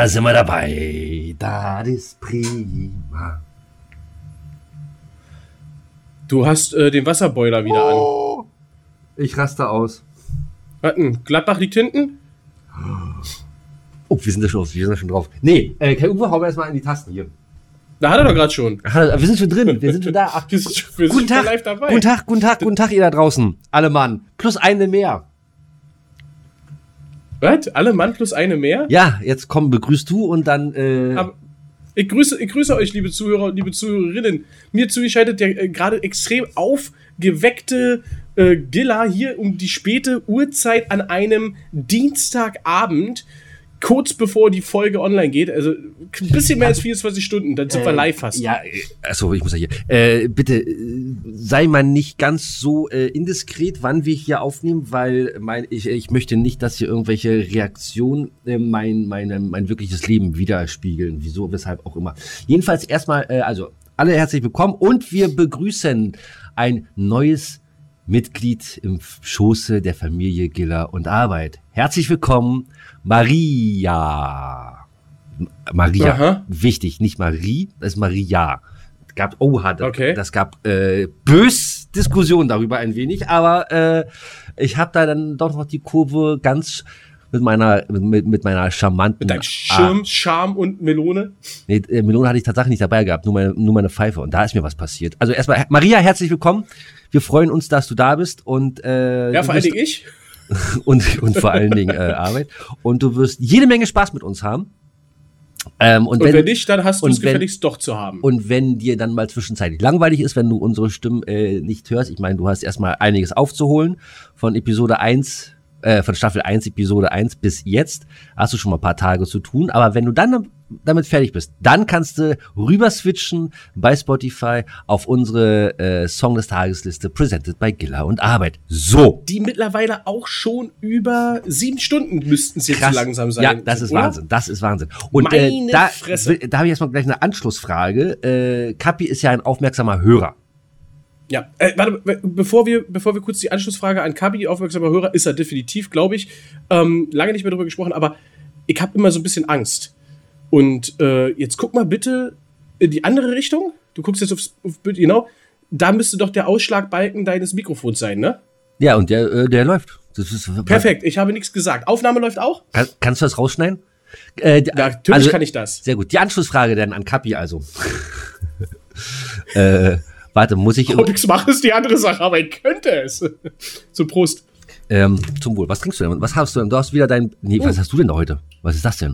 Da sind wir dabei. Das ist prima. Du hast den Wasserboiler wieder an. Ich raste aus. Warten, Gladbach liegt hinten? Oh, wir sind da schon drauf. Nee, Kai Uwe, hau mir erstmal in die Tasten hier. Da hat er doch gerade schon. Wir sind schon drin, wir sind schon da. Ach, wir sind schon live dabei. Guten Tag, ihr da draußen. Alle Mann. Plus eine mehr. Was? Alle Mann plus eine mehr? Ja, jetzt komm, begrüßt du und dann, Aber ich grüße euch, liebe Zuhörer und liebe Zuhörerinnen. Mir zugeschaltet der gerade extrem aufgeweckte Gilla hier um die späte Uhrzeit an einem Dienstagabend, kurz bevor die Folge online geht. Also ein bisschen mehr als 24 Stunden, dann sind wir live fast. Ja, achso, ich muss ja hier. Bitte, sei mal nicht ganz so indiskret, wann wir hier aufnehmen, weil ich möchte nicht, dass hier irgendwelche Reaktionen mein wirkliches Leben widerspiegeln. Wieso, weshalb auch immer. Jedenfalls erstmal, also alle herzlich willkommen und wir begrüßen ein neues Mitglied im Schoße der Familie Giller und Arbeit. Herzlich willkommen, Maria. Aha. Wichtig, nicht Marie, das ist Maria. Das gab bös Diskussion darüber ein wenig, aber ich habe da dann doch noch die Kurve ganz mit meiner charmanten... Mit deinem Schirm, Charme und Melone? Nee, Melone hatte ich tatsächlich nicht dabei gehabt, nur meine Pfeife und da ist mir was passiert. Also erstmal, Maria, herzlich willkommen. Wir freuen uns, dass du da bist und ja, vor allen Dingen ich. und vor allen Dingen Arbeit. Und du wirst jede Menge Spaß mit uns haben. Und wenn nicht, dann hast du es gefälligst doch zu haben. Und wenn dir dann mal zwischenzeitlich langweilig ist, wenn du unsere Stimmen nicht hörst, ich meine, du hast erstmal einiges aufzuholen von Episode 1, von Staffel 1, Episode 1 bis jetzt, hast du schon mal ein paar Tage zu tun, aber wenn du dann damit fertig bist, dann kannst du rüber switchen bei Spotify auf unsere Song des Tagesliste, presented by Giller und Arbeit. So. Die mittlerweile auch schon über 7 Stunden müssten es jetzt so langsam sein. Ja, das ist Wahnsinn, das ist Wahnsinn. Und da habe ich erstmal gleich eine Anschlussfrage. Kapi ist ja ein aufmerksamer Hörer. Ja, warte, bevor wir kurz die Anschlussfrage an Kabi, aufmerksamer Hörer, ist er definitiv, glaube ich, lange nicht mehr drüber gesprochen, aber ich habe immer so ein bisschen Angst. Und jetzt guck mal bitte in die andere Richtung. Du guckst jetzt aufs Bild, genau. Da müsste doch der Ausschlagbalken deines Mikrofons sein, ne? Ja, und der läuft. Das ist perfekt, ich habe nichts gesagt. Aufnahme läuft auch? Kannst du das rausschneiden? Natürlich kann ich das. Sehr gut. Die Anschlussfrage dann an Kapi also. Warte, muss ich... Ob ich's mache, ist die andere Sache, aber ich könnte es. Zum Prost. Zum Wohl. Was trinkst du denn? Was hast du denn? Du hast wieder was hast du denn da heute? Was ist das denn?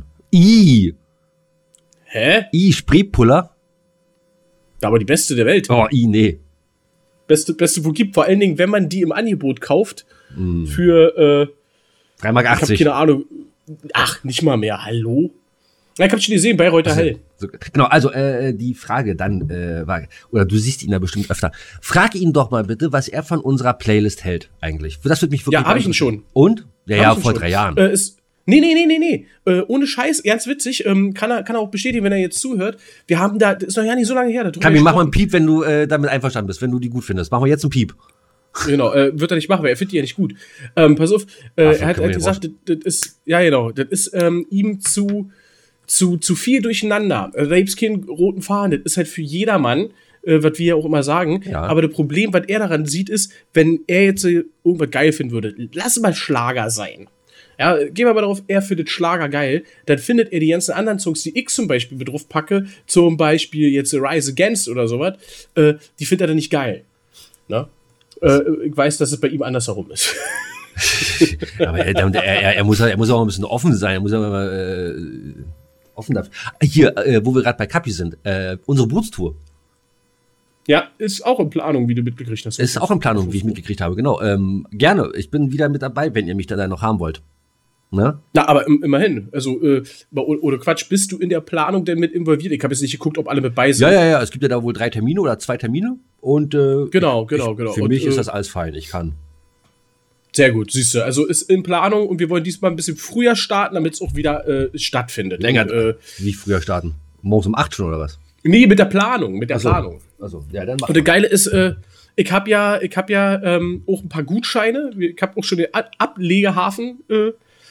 Hä? Spreepuller? Aber die beste der Welt. Oh, nee. Beste, wo gibt. Vor allen Dingen, wenn man die im Angebot kauft. Für 3,80 Mark. Ich hab keine Ahnung. Ach, nicht mal mehr. Hallo? Ja, ich hab schon gesehen, Bayreuther Hell. Genau, also die Frage dann war, oder du siehst ihn ja bestimmt öfter. Frag ihn doch mal bitte, was er von unserer Playlist hält eigentlich. Das wird mich wirklich... Ja, hab ich ihn schon. Und? Ja, vor 3 Jahren. Nee. Ohne Scheiß, ganz witzig. Kann er auch bestätigen, wenn er jetzt zuhört. Wir haben da, das ist noch ja nicht so lange her. Kabi, mach mal einen Piep, wenn du damit einverstanden bist, wenn du die gut findest. Machen wir jetzt einen Piep. Genau, wird er nicht machen, weil er findet die ja nicht gut. Pass auf, er hat gesagt, das ist, ja genau, das ist ihm zu viel durcheinander. Da gibt's keinen roten Faden, das ist halt für jedermann, was wir ja auch immer sagen. Ja. Aber das Problem, was er daran sieht, ist, wenn er jetzt irgendwas geil finden würde, lass mal Schlager sein. Ja, gehen wir mal darauf, er findet Schlager geil, dann findet er die ganzen anderen Songs, die ich zum Beispiel mit drauf packe, zum Beispiel jetzt Rise Against oder sowas, die findet er dann nicht geil. Na? Ich weiß, dass es bei ihm andersherum ist. Aber er muss auch ein bisschen offen sein, er muss auch mal offen dafür. Hier, wo wir gerade bei Kapi sind, unsere Bootstour. Ja, ist auch in Planung, wie du mitgekriegt hast. Ist auch in Planung, wie ich mitgekriegt habe, genau. Gerne, ich bin wieder mit dabei, wenn ihr mich da noch haben wollt. Ne? Na, aber immerhin. Also, oder Quatsch, bist du in der Planung denn mit involviert? Ich habe jetzt nicht geguckt, ob alle mit bei sind. Ja, es gibt ja da wohl 3 Termine oder 2 Termine. Und genau. Für mich ist das alles fein, ich kann. Sehr gut, siehst du. Also ist in Planung und wir wollen diesmal ein bisschen früher starten, damit es auch wieder stattfindet. Länger, wie früher starten? Morgens um 8 schon oder was? Nee, mit der Planung, Planung. Also, ja, dann und das Geile ist, ich hab ja auch ein paar Gutscheine. Ich habe auch schon den Ablegehafen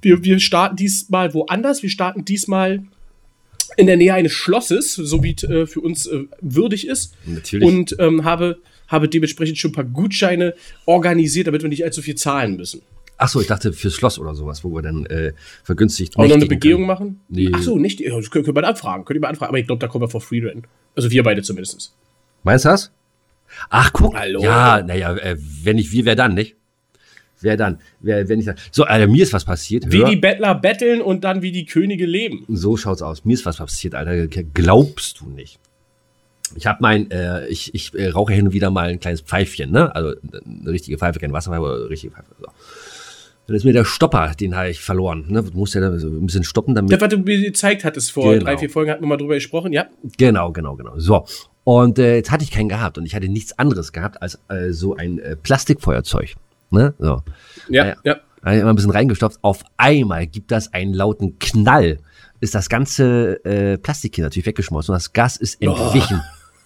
Wir starten diesmal woanders. Wir starten diesmal in der Nähe eines Schlosses, so wie es für uns würdig ist. Natürlich. Und habe dementsprechend schon ein paar Gutscheine organisiert, damit wir nicht allzu viel zahlen müssen. Achso, ich dachte fürs Schloss oder sowas, wo wir dann vergünstigt auch noch eine Begehung machen? Nee. Achso, nicht. Das könnt ihr mal anfragen. Aber ich glaube, da kommen wir for free rein. Also wir beide zumindest. Meinst du das? Ach, guck. Hallo. Ja, naja, wenn nicht wir, wer dann, nicht? Wer dann? Wer nicht dann? So, Alter, mir ist was passiert. Wie die Bettler betteln und dann wie die Könige leben. So schaut's aus. Mir ist was passiert, Alter. Glaubst du nicht? Ich habe ich rauche hin und wieder mal ein kleines Pfeifchen, ne? Also eine richtige Pfeife, kein Wasserpfeife, aber eine richtige Pfeife. So. Dann ist mir der Stopper, den habe ich verloren. Ne? Du musst ja da so ein bisschen stoppen, damit. Das, was du mir gezeigt hattest vor 3-4 Folgen, hatten wir mal drüber gesprochen, ja? Genau. So. Und jetzt hatte ich keinen gehabt und ich hatte nichts anderes gehabt als so ein Plastikfeuerzeug. Ne? So. Ja. Habe ich immer ein bisschen reingestopft. Auf einmal gibt das einen lauten Knall. Ist das ganze Plastik hier natürlich weggeschmolzen und das Gas ist entwichen.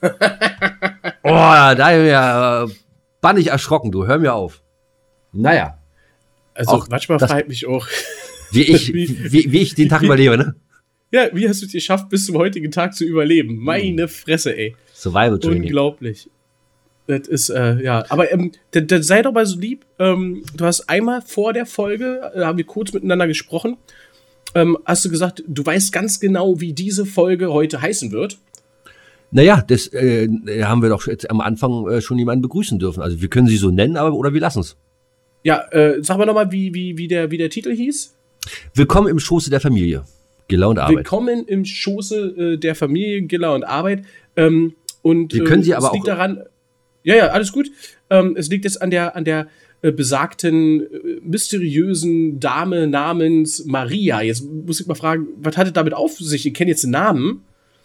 Da ja, bannig erschrocken, du, hör mir auf. Naja. Also auch manchmal fragt mich auch, wie ich den Tag überlebe, ne? Ja, wie hast du es geschafft, bis zum heutigen Tag zu überleben? Meine Fresse, ey. Survival Training. Unglaublich. Das ist, ja. Aber dann sei doch mal so lieb. Du hast einmal vor der Folge, haben wir kurz miteinander gesprochen, hast du gesagt, du weißt ganz genau, wie diese Folge heute heißen wird. Naja, das haben wir doch jetzt am Anfang schon jemanden begrüßen dürfen. Also wir können sie so nennen, oder wir lassen es. Ja, sag mal nochmal, wie der Titel hieß. Willkommen im Schoße der Familie. Giller und Arbeit. Willkommen im Schoße der Familie, Giller und Arbeit. Und wir können sie aber es liegt auch daran. Ja, alles gut. Es liegt jetzt an der besagten mysteriösen Dame namens Maria. Jetzt muss ich mal fragen, was hat es damit auf sich? Ich kenne jetzt den Namen.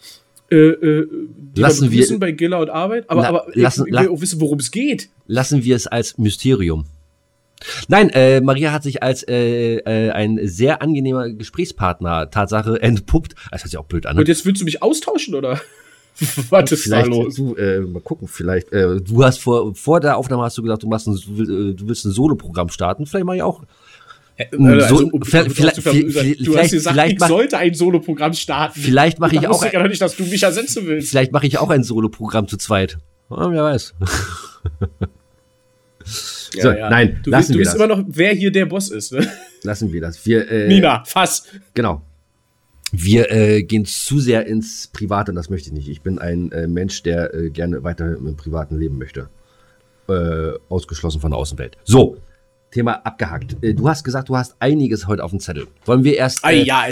Lassen wir bei Giller und Arbeit, aber ich will auch wissen, worum es geht. Lassen wir es als Mysterium. Nein, Maria hat sich als ein sehr angenehmer Gesprächspartner Tatsache entpuppt. Das hört sich auch blöd an. Ne? Und jetzt willst du mich austauschen, oder? Was ist da los? Mal gucken, vielleicht. Du hast vor der Aufnahme hast du gesagt, du willst ein Solo-Programm starten. Vielleicht mache ich auch. Du hast gesagt, ich sollte ein Solo-Programm starten. Vielleicht mache ich auch. Ich ja nicht, dass du mich ersetzen willst. Vielleicht mache ich auch ein Solo-Programm zu zweit. Wer weiß. So, ja. Nein, lassen wir das. Du weißt immer noch, wer hier der Boss ist, ne? Lassen wir das. Nina, Fass. Genau. Wir gehen zu sehr ins Private und das möchte ich nicht. Ich bin ein Mensch, der gerne weiter im privaten Leben möchte. Ausgeschlossen von der Außenwelt. So, Thema abgehakt. Du hast gesagt, du hast einiges heute auf dem Zettel. Wollen wir erst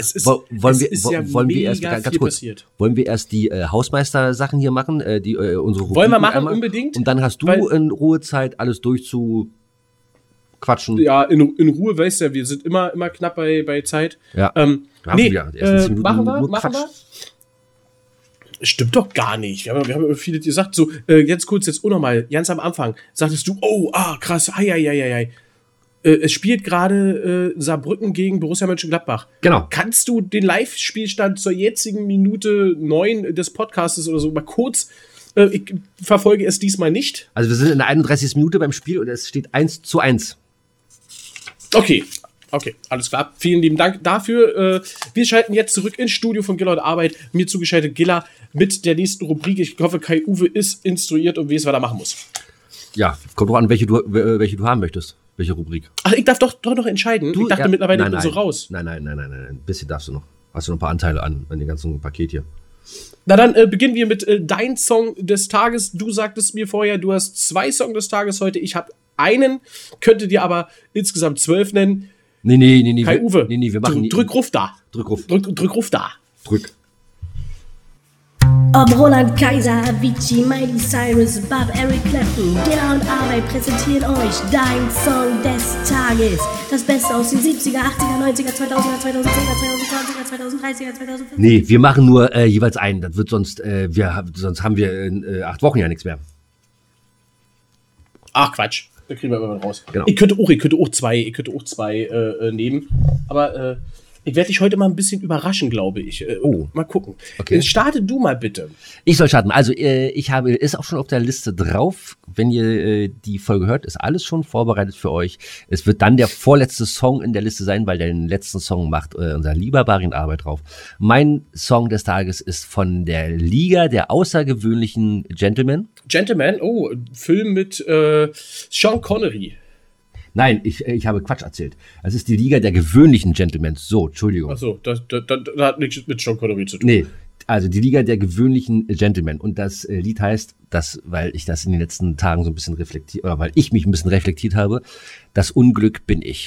wollen wir erst die Hausmeister-Sachen hier machen, unsere Rubrik wollen wir machen, einmal, unbedingt. Und dann hast du in Ruhezeit alles durchzuquatschen. Ja, in Ruhe, weißt du ja, wir sind immer knapp bei Zeit. Ja. Machen wir. Stimmt doch gar nicht. Wir haben viele gesagt, so, jetzt auch nochmal, ganz am Anfang, sagtest du, krass, es spielt gerade Saarbrücken gegen Borussia Mönchengladbach. Genau. Kannst du den Live-Spielstand zur jetzigen Minute 9 des Podcastes oder so mal kurz, ich verfolge es diesmal nicht. Also wir sind in der 31. Minute beim Spiel und es steht 1:1. Okay, alles klar. Vielen lieben Dank dafür. Wir schalten jetzt zurück ins Studio von Giller und Arbeit. Mir zugeschaltet Giller mit der nächsten Rubrik. Ich hoffe, Kai-Uwe ist instruiert und weiß, was er machen muss. Ja, kommt doch an, welche du haben möchtest. Welche Rubrik? Ach, ich darf doch noch entscheiden. Ich dachte mittlerweile, ich bin so raus. Nein. Ein bisschen darfst du noch. Hast du noch ein paar Anteile an dem ganzen Paket hier. Na dann beginnen wir mit dein Song des Tages. Du sagtest mir vorher, du hast 2 Songs des Tages heute. Ich habe einen, könnte dir aber insgesamt 12 nennen. Nee. Kai-Uwe, wir machen drück Ruf da. Drück Ruf. Drück Ruf da. Drück. Ob Roland Kaiser, Avicii, Miley Cyrus, Bob, Eric Clapton, Giller und Arbeit präsentieren euch dein Song des Tages. Das Beste aus den 70er, 80er, 90er, 2000er, 2010er, 2020er, 2030er, 2050er. Nee, wir machen nur jeweils einen. Das wird sonst haben wir in 8 Wochen ja nichts mehr. Ach, Quatsch. Da kriegen wir immer raus. Genau. Ich könnte auch zwei nehmen. Aber Ich werde dich heute mal ein bisschen überraschen, glaube ich. Mal gucken. Okay. Starte du mal bitte. Ich soll starten. Also ist auch schon auf der Liste drauf. Wenn ihr die Folge hört, ist alles schon vorbereitet für euch. Es wird dann der vorletzte Song in der Liste sein, weil den letzten Song macht unser lieber Barin Arbeit drauf. Mein Song des Tages ist von der Liga der außergewöhnlichen Gentlemen. Gentleman, Film mit Sean Connery. Nein, ich habe Quatsch erzählt. Es ist die Liga der gewöhnlichen Gentlemen. So, Entschuldigung. Ach so, das hat nichts mit Sean Connery zu tun. Nee, also die Liga der gewöhnlichen Gentlemen. Und das Lied heißt, weil ich das in den letzten Tagen so ein bisschen weil ich mich ein bisschen reflektiert habe, das Unglück bin ich.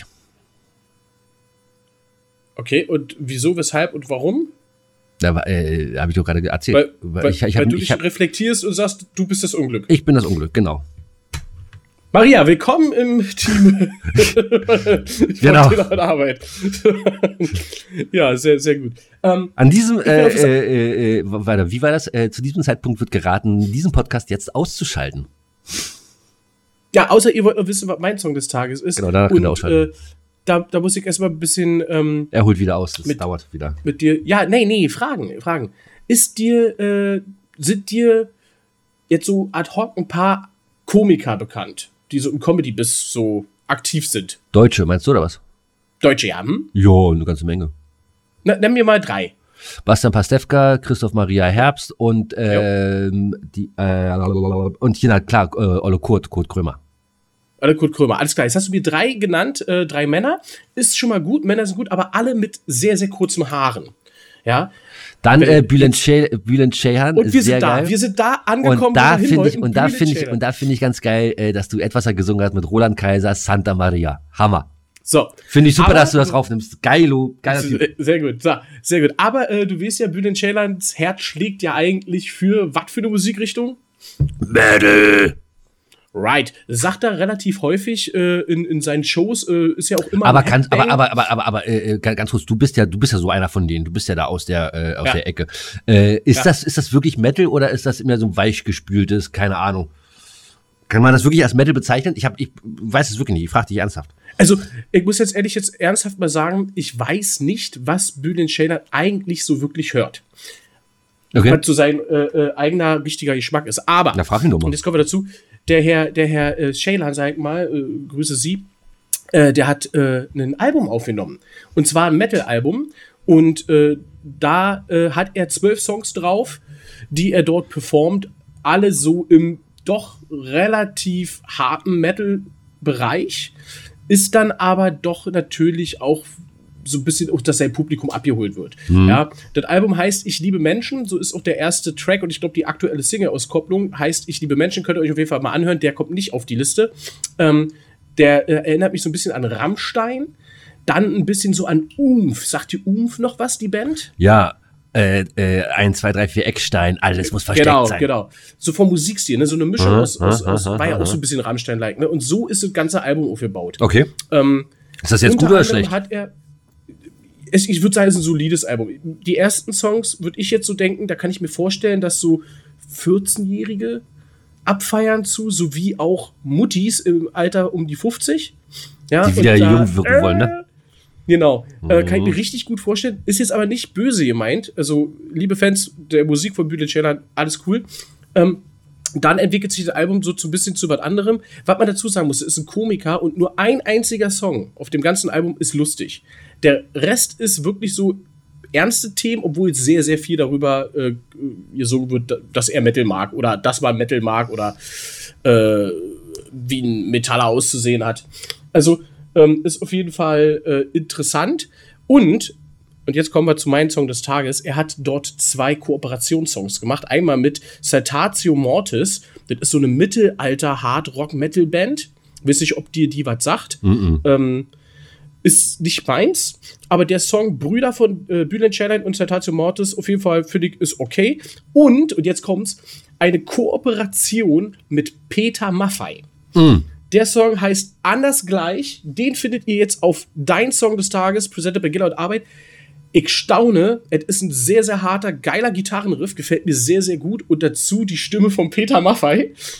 Okay, und wieso, weshalb und warum? Da habe ich doch gerade erzählt. Weil du dich reflektierst und sagst, du bist das Unglück. Ich bin das Unglück, genau. Maria, willkommen im Team genau. von Arbeit. Ja, sehr, sehr gut. An diesem, wie war das? Zu diesem Zeitpunkt wird geraten, diesen Podcast jetzt auszuschalten. Ja, außer ihr wollt noch wissen, was mein Song des Tages ist. Genau, danach könnt ihr ausschalten. Da muss ich erstmal ein bisschen er holt wieder aus, das dauert wieder. Mit dir. Ja, nee, Fragen. Sind dir jetzt so ad hoc ein paar Komiker bekannt, die so im Comedy-Biss so aktiv sind? Deutsche, meinst du, oder was? Deutsche, ja. Jo, eine ganze Menge. Nenn mir mal 3. Bastian Pastewka, Christoph Maria Herbst und Kurt Krömer. Kurt Krömer, alles klar. Jetzt hast du mir 3 genannt, 3 Männer. Ist schon mal gut, Männer sind gut, aber alle mit sehr, sehr kurzem Haaren. Ja. Dann Bülent Ceyhan und ist sehr geil. Wir sind da angekommen, und da finde ich ganz geil, dass du etwas gesungen hast mit Roland Kaiser, Santa Maria. Hammer. So. Finde ich super, dass du das raufnimmst. Geiler Typ. Sehr gut, so, sehr gut. Aber du weißt ja, Bülent Ceyhans Herz schlägt ja eigentlich für was für eine Musikrichtung? Metal. Right. Sagt er relativ häufig in seinen Shows, ist ja auch immer. Aber ganz kurz, du bist ja so einer von denen. Du bist ja da aus der Ecke. Ist das wirklich Metal oder ist das immer so ein weichgespültes? Keine Ahnung. Kann man das wirklich als Metal bezeichnen? Ich weiß es wirklich nicht. Ich frage dich ernsthaft. Also, ich muss jetzt ernsthaft mal sagen, ich weiß nicht, was Bülent Ceyhan eigentlich so wirklich hört. Okay. Was so sein eigener wichtiger Geschmack ist. Aber, na, frag ihn doch mal. Und jetzt kommen wir dazu, der Herr Ceyhan, sag ich mal, grüße Sie, der hat ein Album aufgenommen. Und zwar ein Metal-Album. Und da hat er 12 Songs drauf, die er dort performt. Alle so im doch relativ harten Metal-Bereich. Ist dann aber doch natürlich auch so ein bisschen, dass sein Publikum abgeholt wird. Mhm. Ja, das Album heißt Ich liebe Menschen, so ist auch der erste Track und ich glaube, die aktuelle Single-Auskopplung heißt Ich liebe Menschen, könnt ihr euch auf jeden Fall mal anhören, der kommt nicht auf die Liste. Der erinnert mich so ein bisschen an Rammstein, dann ein bisschen so an Umf. Sagt ihr Umf noch was, die Band? Ja, 1, 2, 3, 4 Eckstein, alles muss versteckt sein. Genau. So vom Musikstil, ne? So eine Mischung aus war ja auch so ein bisschen Rammstein-like, ne? Und so ist das ganze Album aufgebaut. Okay. Ist das jetzt gut oder schlecht? Ich würde sagen, es ist ein solides Album. Die ersten Songs würde ich jetzt so denken, da kann ich mir vorstellen, dass so 14-Jährige abfeiern zu, sowie auch Muttis im Alter um die 50. Ja, die wieder jung wirken wollen, ne? Genau. Kann ich mir richtig gut vorstellen. Ist jetzt aber nicht böse gemeint. Also, liebe Fans der Musik von Bülent Ceyhan, alles cool. Dann entwickelt sich das Album so ein bisschen zu was anderem. Was man dazu sagen muss, ist ein Komiker und nur ein einziger Song auf dem ganzen Album ist lustig. Der Rest ist wirklich so ernste Themen, obwohl sehr, sehr viel darüber gesungen wird, dass er Metal mag oder dass man Metal mag oder wie ein Metaller auszusehen hat. Also ist auf jeden Fall interessant. Und jetzt kommen wir zu meinem Song des Tages. Er hat dort 2 Kooperationssongs gemacht. Einmal mit Saltatio Mortis. Das ist so eine Mittelalter-Hard-Rock-Metal-Band. Weiß nicht, ob dir die was sagt. Ist nicht meins. Aber der Song Brüder von Bülent Ceyhan und Saltatio Mortis auf jeden Fall, finde ich, ist okay. Und jetzt kommt's, eine Kooperation mit Peter Maffay. Der Song heißt Anders gleich. Den findet ihr jetzt auf Dein Song des Tages, presented bei Giller und Arbeit. Ich staune, es ist ein sehr, sehr harter, geiler Gitarrenriff, gefällt mir sehr, sehr gut. Und dazu die Stimme von Peter Maffay.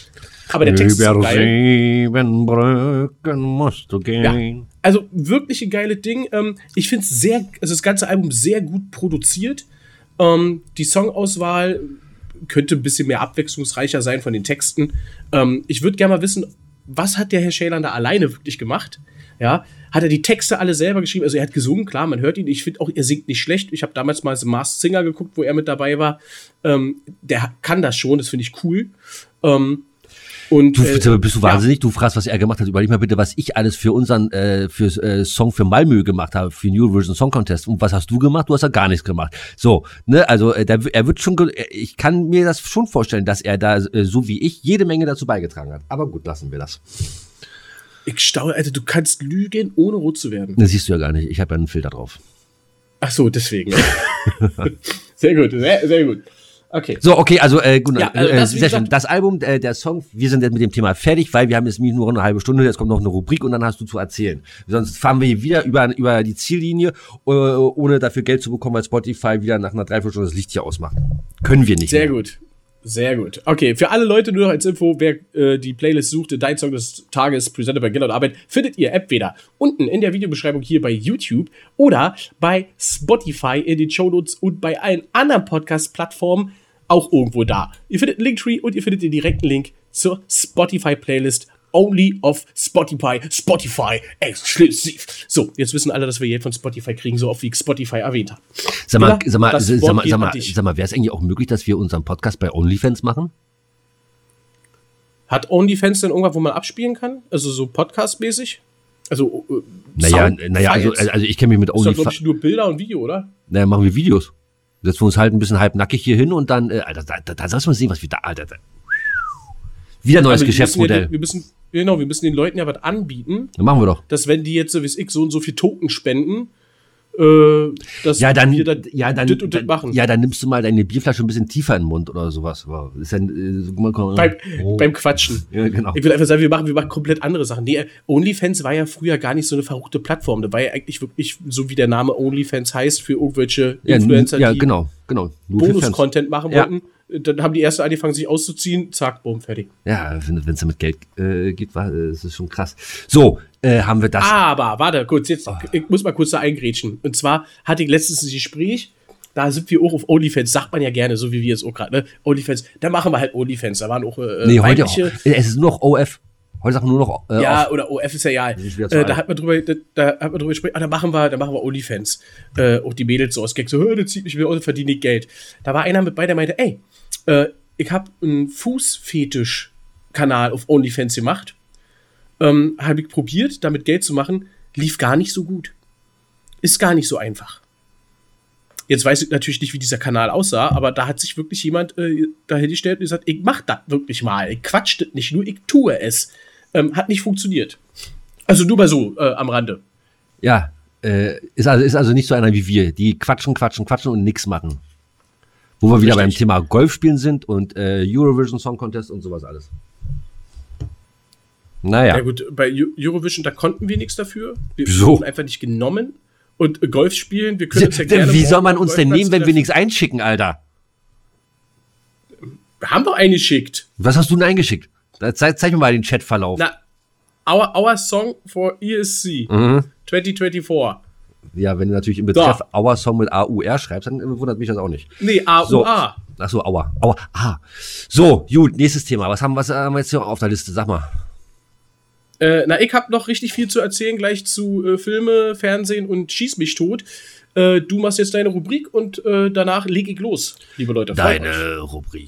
Aber der Text ist so geil. 7 Brücken musst du gehen. Ja, also wirklich ein geiles Ding. Ich finde es das ganze Album sehr gut produziert. Die Songauswahl könnte ein bisschen mehr abwechslungsreicher sein von den Texten. Ich würde gerne mal wissen, was hat der Herr Schäler da alleine wirklich gemacht? Ja, hat er die Texte alle selber geschrieben? Also er hat gesungen, klar, man hört ihn. Ich finde auch, er singt nicht schlecht. Ich habe damals mal The Masked Singer geguckt, wo er mit dabei war. Der kann das schon, das finde ich cool. Und, bist du wahnsinnig? Du fragst, was er gemacht hat. Überleg mal bitte, was ich alles für unseren Song für Malmö gemacht habe, für New Eurovision Song Contest. Und was hast du gemacht? Du hast ja gar nichts gemacht. So, ne, also er wird schon, ich kann mir das schon vorstellen, dass er da, so wie ich, jede Menge dazu beigetragen hat. Aber gut, lassen wir das. Ich staune, Alter, du kannst lügen, ohne rot zu werden. Das siehst du ja gar nicht. Ich habe ja einen Filter drauf. Ach so, deswegen. Sehr gut, sehr gut. Okay. So, okay, also gut, ja, also sehr schön. Das Album, der Song, wir sind jetzt mit dem Thema fertig, weil wir haben jetzt nur eine halbe Stunde, jetzt kommt noch eine Rubrik und dann hast du zu erzählen. Sonst fahren wir hier wieder über die Ziellinie, ohne dafür Geld zu bekommen, weil Spotify wieder nach einer Dreiviertelstunde das Licht hier ausmacht. Können wir nicht. Sehr gut. Sehr gut. Okay, für alle Leute nur noch als Info, wer die Playlist suchte, Dein Song des Tages, presented by Gellert Arbeit, findet ihr entweder unten in der Videobeschreibung hier bei YouTube oder bei Spotify in den Shownotes und bei allen anderen Podcast-Plattformen auch irgendwo da. Ihr findet einen Linktree und ihr findet den direkten Link zur Spotify-Playlist only of Spotify exklusiv. So, jetzt wissen alle, dass wir Geld von Spotify kriegen, so oft wie ich Spotify erwähnt habe. Sag mal, wäre es eigentlich auch möglich, dass wir unseren Podcast bei OnlyFans machen? Hat OnlyFans denn irgendwas, wo man abspielen kann? Also so Podcast-mäßig? Also, also ich kenne mich mit OnlyFans. Das ist doch, glaube ich, nur Bilder und Video, oder? Naja, machen wir Videos. Setzen wir uns halt ein bisschen halbnackig hier hin und dann, Alter, da sollst du mal sehen, was wir da, Alter. Wieder neues Geschäftsmodell. Wir müssen den Leuten ja was anbieten. Dann machen wir doch. Dass wenn die jetzt, so wie ich, so und so viel Token spenden, dass wir dann das und das machen. Ja, dann nimmst du mal deine Bierflasche ein bisschen tiefer in den Mund oder sowas. Ist ja, beim Quatschen. Ja, genau. Ich will einfach sagen, wir machen komplett andere Sachen. Nee, OnlyFans war ja früher gar nicht so eine verruchte Plattform. Da war ja eigentlich wirklich, so wie der Name OnlyFans heißt, für irgendwelche Influencer, die genau. Bonus-Content machen wollten. Dann haben die erste angefangen, sich auszuziehen. Zack, boom, fertig. Ja, wenn es da mit Geld geht, das ist schon krass. So, haben wir das. Aber, warte, kurz, jetzt, ich muss mal kurz da eingrätschen. Und zwar hatte ich letztens ein Gespräch, da sind wir auch auf OnlyFans, sagt man ja gerne, so wie wir jetzt auch gerade, ne? OnlyFans, da machen wir halt OnlyFans. Da waren auch heute auch. Es ist nur noch OF. Heute sagen nur noch ja, oder OF ist ja egal. Da hat man drüber gesprochen, da machen wir OnlyFans. Auch die Mädels so aus Gag, so, das zieht mich wieder aus, verdiene ich Geld. Da war einer mit bei, der meinte, ey, ich habe einen Fußfetisch-Kanal auf OnlyFans gemacht. Habe ich probiert, damit Geld zu machen. Lief gar nicht so gut. Ist gar nicht so einfach. Jetzt weiß ich natürlich nicht, wie dieser Kanal aussah, aber da hat sich wirklich jemand dahingestellt und gesagt, ich mach das wirklich mal. Ich quatsch das nicht nur, ich tue es. Hat nicht funktioniert. Also nur mal so am Rande. Ja, ist also nicht so einer wie wir, die quatschen und nix machen. Wo wir wieder beim Thema Golfspielen sind und Eurovision Song Contest und sowas alles. Naja. Ja gut, bei Eurovision, da konnten wir nichts dafür. Wir wurden einfach nicht genommen. Und Golf spielen, wir können uns ja gerne... Wie soll man uns denn nehmen, wenn wir nichts einschicken, Alter? Wir haben doch eingeschickt. Was hast du denn eingeschickt? Zeig mir mal den Chatverlauf. Na, our Song for ESC 2024. Ja, wenn du natürlich im Betreff Our Song mit AUR schreibst, dann wundert mich das auch nicht. Nee, AUA. So. Achso, Aua. So, gut, nächstes Thema. Was haben wir jetzt hier auf der Liste? Sag mal. Ich habe noch richtig viel zu erzählen, gleich zu Filme, Fernsehen und Schieß mich tot. Du machst jetzt deine Rubrik und danach leg ich los, liebe Leute. Deine Rubrik.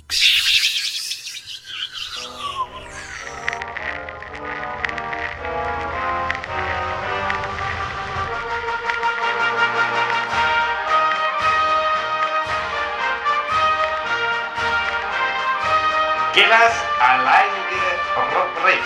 Gellers alleinige Rubrik.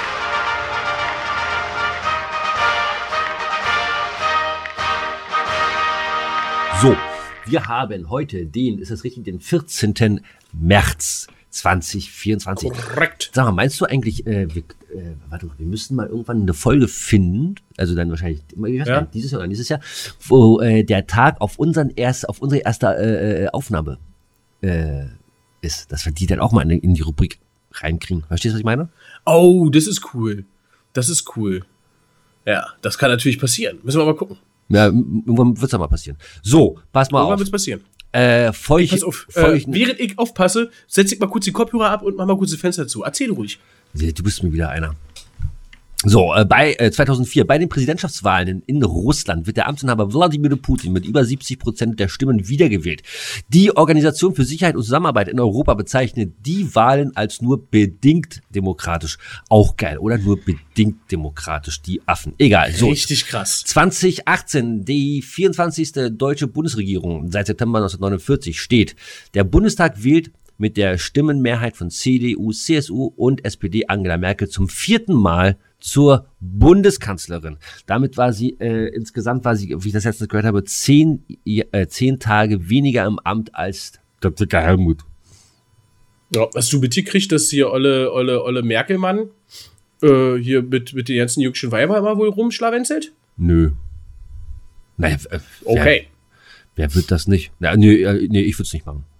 So, wir haben heute ist das richtig, den 14. März 2024. Korrekt. Sag mal, meinst du eigentlich, wir müssten mal irgendwann eine Folge finden, also dann wahrscheinlich dieses Jahr oder nächstes Jahr, wo der Tag auf unsere erste Aufnahme ist, dass wir die dann auch mal in die Rubrik reinkriegen. Verstehst du, was ich meine? Oh, das ist cool. Das ist cool. Ja, das kann natürlich passieren. Müssen wir mal gucken. Ja, irgendwann wird es mal passieren. So, pass mal irgendwann auf. wird es passieren. Pass auf. Während ich aufpasse, setze ich mal kurz die Kopfhörer ab und mach mal kurz das Fenster zu. Erzähl ruhig. Du bist mir wieder einer. So, bei 2004, bei den Präsidentschaftswahlen in Russland wird der Amtsinhaber Wladimir Putin mit über 70% der Stimmen wiedergewählt. Die Organisation für Sicherheit und Zusammenarbeit in Europa bezeichnet die Wahlen als nur bedingt demokratisch. Auch geil, oder? Nur bedingt demokratisch, die Affen. Egal. So. Richtig krass. 2018, die 24. deutsche Bundesregierung seit September 1949 steht. Der Bundestag wählt mit der Stimmenmehrheit von CDU, CSU und SPD Angela Merkel zum 4. Mal zur Bundeskanzlerin. Damit war sie, insgesamt war sie, wie ich das letztens gehört habe, 10 Tage weniger im Amt als Dr. Helmut. Ja, hast du mitgekriegt, dass hier Olle Merkelmann hier mit den ganzen jüngsten Weiber immer wohl rumschlawenzelt? Nö. Naja, okay. Wer wird das nicht? Nee, ich würde es nicht machen.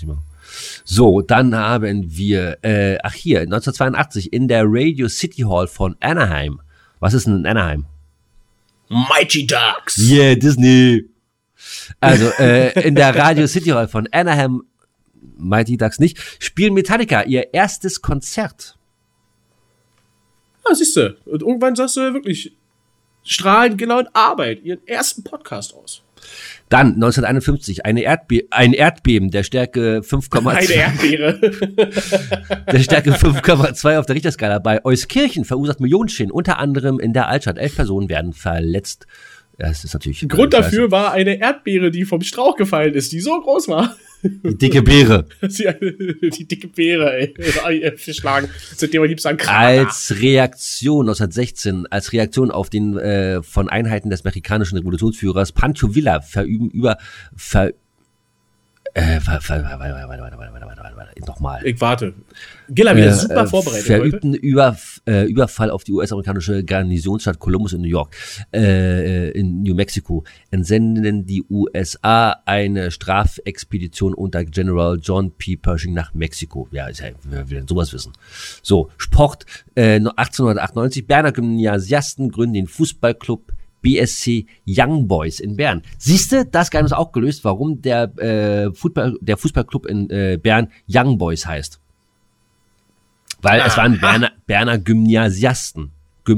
So, dann haben wir, 1982 in der Radio City Hall von Anaheim. Was ist denn in Anaheim? Mighty Ducks. Yeah, Disney. Also, in der Radio City Hall von Anaheim, Mighty Ducks nicht, spielen Metallica ihr erstes Konzert. Ah, siehste. Und irgendwann sagst du wirklich, strahlen genau in Arbeit ihren ersten Podcast aus. Dann 1951 ein Erdbeben der Stärke 5,2. Eine Erdbeere. Der Stärke 5,2 auf der Richterskala bei Euskirchen verursacht Millionenschäden, unter anderem in der Altstadt. 11 Personen werden verletzt. Das ist natürlich. Grund dafür war eine Erdbeere, die vom Strauch gefallen ist, die so groß war. Die dicke Beere. Die dicke Beere, ey. Verschlagen. Seitdem wir lieb sagen, Als Reaktion 1916, als Reaktion auf den von Einheiten des mexikanischen Revolutionsführers Pancho Villa nochmal. Ich warte. Gilla wieder super vorbereitet verübten Überfall auf die US-amerikanische Garnisonsstadt Columbus in New York, in New Mexico, entsenden die USA eine Strafexpedition unter General John P. Pershing nach Mexiko. Ja, wer will denn sowas wissen? So, Sport, 1898, Berner Gymnasiasten gründen den Fußballclub BSC Young Boys in Bern. Siehste, das Geheimnis auch gelöst, warum der Fußballclub in Bern Young Boys heißt. Weil es waren Berner Gymnasiasten.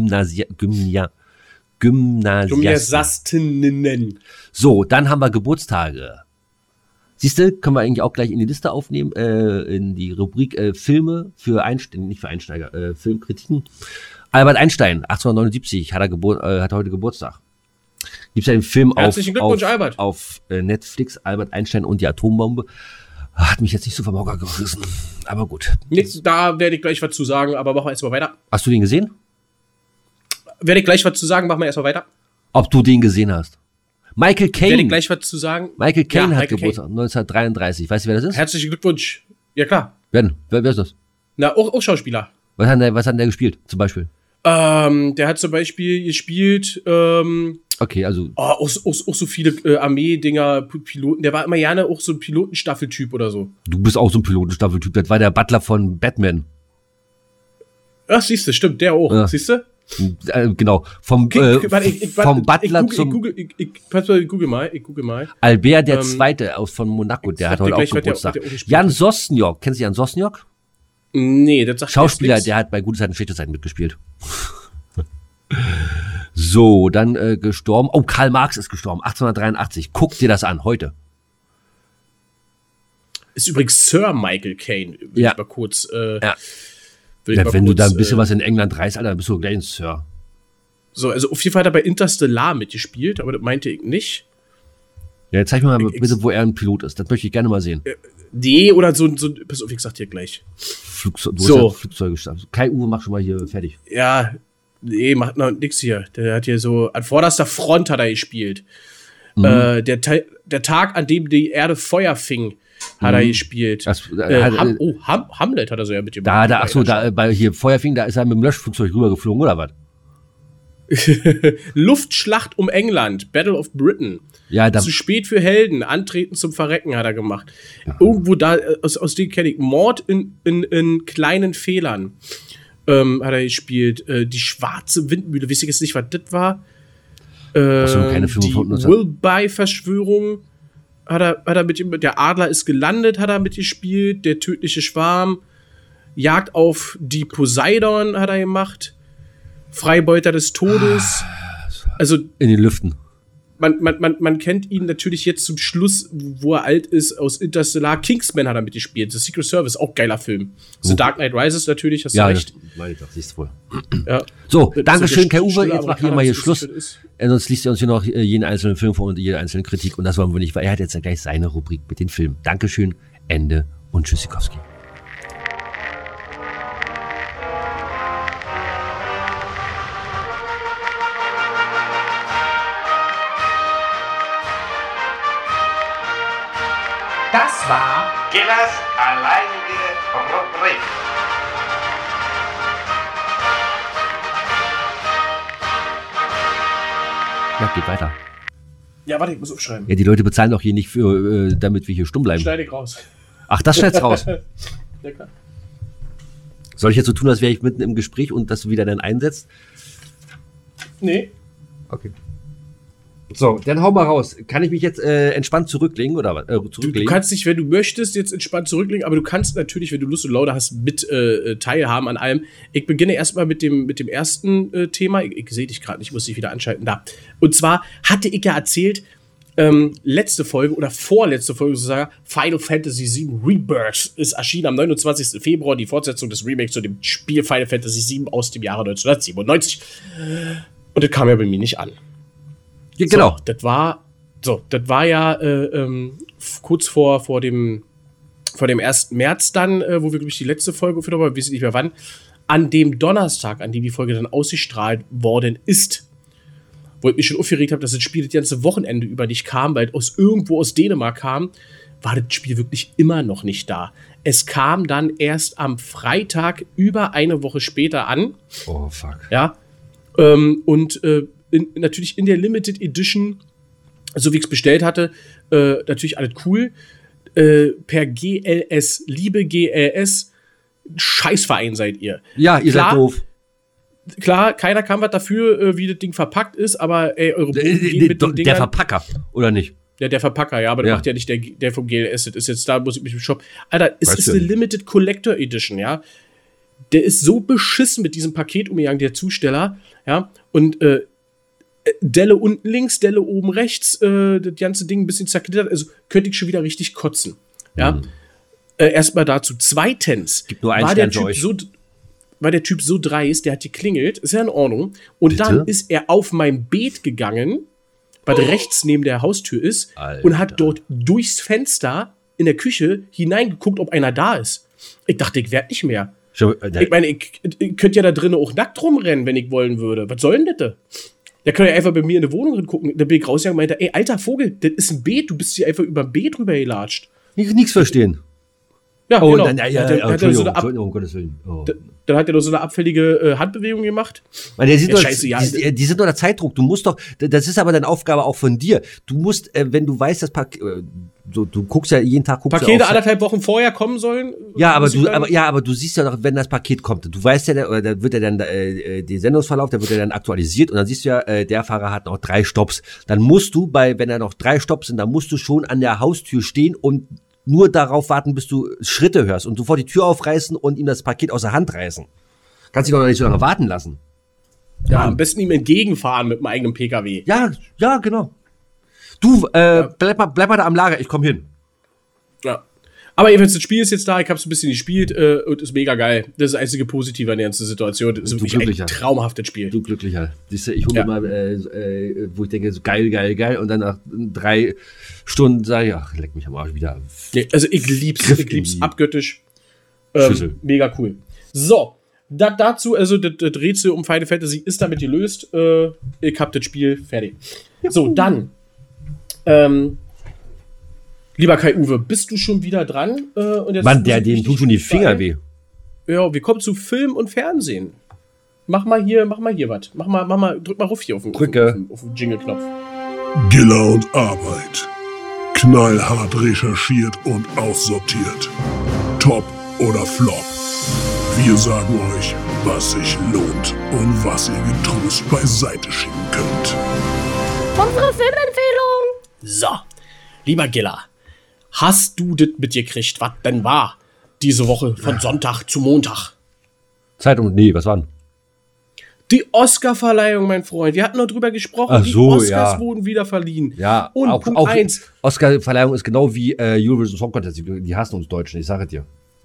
Gymnasiastinnen. So, dann haben wir Geburtstage. Siehste, können wir eigentlich auch gleich in die Liste aufnehmen, in die Rubrik Filme für nicht für Einsteiger, Filmkritiken. Albert Einstein, 1879, hat heute Geburtstag. Gibt's ja den Film auf Netflix, Albert Einstein und die Atombombe. Hat mich jetzt nicht so vom Hocker gerissen, aber gut. Da werde ich gleich was zu sagen, aber machen wir erstmal weiter. Hast du den gesehen? Werde ich gleich was zu sagen, machen wir erstmal weiter. Ob du den gesehen hast? Michael Caine. Werde ich gleich was zu sagen. Michael Caine hat Geburtstag, 1933. Weißt du, wer das ist? Herzlichen Glückwunsch. Ja, klar. Wer ist das? Na, auch Schauspieler. Was hat denn der gespielt, zum Beispiel? Der hat zum Beispiel gespielt, okay, also. auch so viele Armee-Dinger, Piloten. Der war immer gerne auch so ein Pilotenstaffeltyp oder so. Du bist auch so ein Pilotenstaffeltyp. Das war der Butler von Batman. Ach, siehste, stimmt, der auch. Ja. Siehste? Genau. Vom Butler zum. Ich google mal. Albert der Zweite von Monaco, der hat heute auch Geburtstag. Jan Sosniok. Kennst du Jan Sosniok? Nee, das sagt Schauspieler, der hat bei Gute Zeiten, Schlechte Zeiten mitgespielt. So, dann gestorben. Oh, Karl Marx ist gestorben, 1883. Guck dir das an, heute. Ist übrigens Sir Michael Caine. Ja. Mal kurz, wenn du da ein bisschen was in England reißt, Alter, dann bist du gleich ein Sir. So, also auf jeden Fall hat er bei Interstellar mitgespielt, aber das meinte ich nicht. Ja, jetzt zeig mir mal bitte, wo er ein Pilot ist. Das möchte ich gerne mal sehen. Nee, oder so, pass auf, ich sag dir gleich. Flugzeuge gestartet. Kai Uwe, mach schon mal hier fertig. Ja, nee, macht noch nix hier. Der hat hier so, an vorderster Front hat er gespielt. Der Tag, an dem die Erde Feuer fing, hat er gespielt. Hamlet hat er so ja mit dem. Bei hier Feuer fing, da ist er mit dem Löschflugzeug rübergeflogen, oder was? Luftschlacht um England, Battle of Britain. Ja, Zu spät für Helden, Antreten zum Verrecken hat er gemacht. Irgendwo da, aus dem kenne ich, Mord in kleinen Fehlern hat er gespielt. Die schwarze Windmühle, weiß ich jetzt nicht, was das war. keine Die Wilby-Verschwörung hat er mit, der Adler ist gelandet, hat er mitgespielt. Der tödliche Schwarm, Jagd auf die Poseidon hat er gemacht. Freibeuter des Todes. Also in den Lüften. Man kennt ihn natürlich jetzt zum Schluss, wo er alt ist, aus Interstellar. Kingsman hat er mitgespielt. The Secret Service, auch geiler Film. The Dark Knight Rises natürlich, hast du recht. Ja, das siehst du wohl. Ja. So, danke So schön, der Kai Uwe. stille Jetzt machen wir Amerikaner, mal hier was Schluss. das ist. Sonst liest er uns hier noch jeden einzelnen Film vor und jede einzelne Kritik. Und das wollen wir nicht, weil er hat jetzt ja gleich seine Rubrik mit den Filmen. Dankeschön, Ende und Tschüssikowski. Das war Gillers alleinige Rubrik. Ja, geht weiter. Ja, warte, ich muss aufschreiben. Ja, die Leute bezahlen doch hier nicht für, damit wir hier stumm bleiben. Schneide ich raus. Ach, das schneidest raus. Ja, klar. Soll ich jetzt so tun, als wäre ich mitten im Gespräch und das wieder dann einsetzt? Nee. Okay. So, dann hau mal raus. Kann ich mich jetzt entspannt zurücklegen oder was? Du kannst dich, wenn du möchtest, jetzt entspannt zurücklegen, aber du kannst natürlich, wenn du Lust und Laune hast, mit teilhaben an allem. Ich beginne erstmal mit dem ersten Thema. Ich sehe dich gerade nicht, ich muss dich wieder anschalten. Da. Und zwar hatte ich ja erzählt, letzte Folge oder vorletzte Folge sozusagen, Final Fantasy VII Rebirth ist erschienen am 29. Februar, die Fortsetzung des Remakes zu dem Spiel Final Fantasy VII aus dem Jahre 1997. Und das kam ja bei mir nicht an. Ja, genau. Das war ja kurz vor dem 1. März dann, wo wir, glaube ich, die letzte Folge aufgenommen haben, wir wissen nicht mehr wann, an dem Donnerstag, an dem die Folge dann ausgestrahlt worden ist, wo ich mich schon aufgeregt habe, dass das Spiel das ganze Wochenende über nicht kam, weil es irgendwo aus Dänemark kam, war das Spiel wirklich immer noch nicht da. Es kam dann erst am Freitag über eine Woche später an. Oh, fuck. Ja. Natürlich in der Limited Edition, so wie ich es bestellt hatte, natürlich alles cool. Per GLS, liebe GLS, Scheißverein seid ihr. Ja, ihr seid doof. Klar, keiner kann was dafür, wie das Ding verpackt ist, aber ey, eure Boden gehen mit den Dingern. Der Verpacker, oder nicht? Ja, der Verpacker, ja, aber das macht ja nicht der vom GLS. Das ist jetzt da, muss ich mich im Shop. Alter, es ist eine Limited Collector Edition, ja. Der ist so beschissen mit diesem Paket umgegangen, der Zusteller, ja. Und Delle unten links, Delle oben rechts, das ganze Ding ein bisschen zerknittert, also könnte ich schon wieder richtig kotzen, ja. Erstmal dazu. Zweitens, gibt nur einen Stern für euch. War der Typ so dreist, der hat geklingelt, ist ja in Ordnung. Und Bitte? Dann ist er auf mein Beet gegangen, was rechts neben der Haustür ist, Alter. und hat dort durchs Fenster in der Küche hineingeguckt, ob einer da ist. Ich dachte, ich werde nicht mehr. Ich meine, ich könnte ja da drinnen auch nackt rumrennen, wenn ich wollen würde. Was soll denn das? Der könnte ja einfach bei mir in die Wohnung hingucken. Da bin ich rausgegangen und meinte, ey, alter Vogel, das ist ein Beet, du bist hier einfach über ein Beet rüber gelatscht. Nichts verstehen. Ja, Oh, genau. dann, Entschuldigung, um Gottes Willen. Oh. Dann hat er noch so eine abfällige Handbewegung gemacht. Weil die sind Scheiße, unter Zeitdruck. Du musst doch, das ist aber deine Aufgabe auch von dir. Du musst, wenn du weißt, das Paket, du guckst ja jeden Tag, Pakete anderthalb Wochen vorher kommen sollen. Ja, aber du siehst ja doch, wenn das Paket kommt, du weißt ja, oder da wird ja dann der Sendungsverlauf, der wird ja dann aktualisiert und dann siehst du ja, der Fahrer hat noch 3 Stopps. Dann musst du wenn er noch 3 Stopps sind, dann musst du schon an der Haustür stehen und nur darauf warten, bis du Schritte hörst und sofort die Tür aufreißen und ihm das Paket aus der Hand reißen. Kannst dich doch noch nicht so lange warten lassen. Ja, am besten ihm entgegenfahren mit dem eigenen PKW. Ja, genau. Du, bleib mal da am Lager, ich komm hin. Ja. Aber jedenfalls, das Spiel ist jetzt da, ich hab's ein bisschen gespielt und ist mega geil. Das ist das einzige Positive an der ganzen Situation. Das ist wirklich ein traumhaftes Spiel. Du Glücklicher. Siehst du, ich hole mir mal, wo ich denke, so geil und dann nach 3 Stunden sage ich, ach, leck mich am Arsch wieder. Ja, also ich lieb's abgöttisch. Mega cool. So, dazu, also das Rätsel um Final Fantasy ist damit gelöst. Ich hab das Spiel fertig. So, dann lieber Kai-Uwe, bist du schon wieder dran? Und jetzt Mann, dem tut schon die Finger weh. Ja, wir kommen zu Film und Fernsehen. Mach mal hier was. Drück mal Ruf hier auf den Jingle-Knopf. Giller und Arbeit. Knallhart recherchiert und aussortiert. Top oder Flop. Wir sagen euch, was sich lohnt und was ihr getrost beiseite schieben könnt. Unsere Filmempfehlung. So, lieber Giller, hast du das mitgekriegt, was denn war diese Woche von Sonntag zu Montag? Was war denn? Die Oscar-Verleihung, mein Freund. Wir hatten noch drüber gesprochen. Ach so, die Oscars wurden wieder verliehen. Ja, und auch, Punkt 1. Oscar-Verleihung ist genau wie Eurovision Song Contest. Die hassen uns Deutschen, ich sage dir.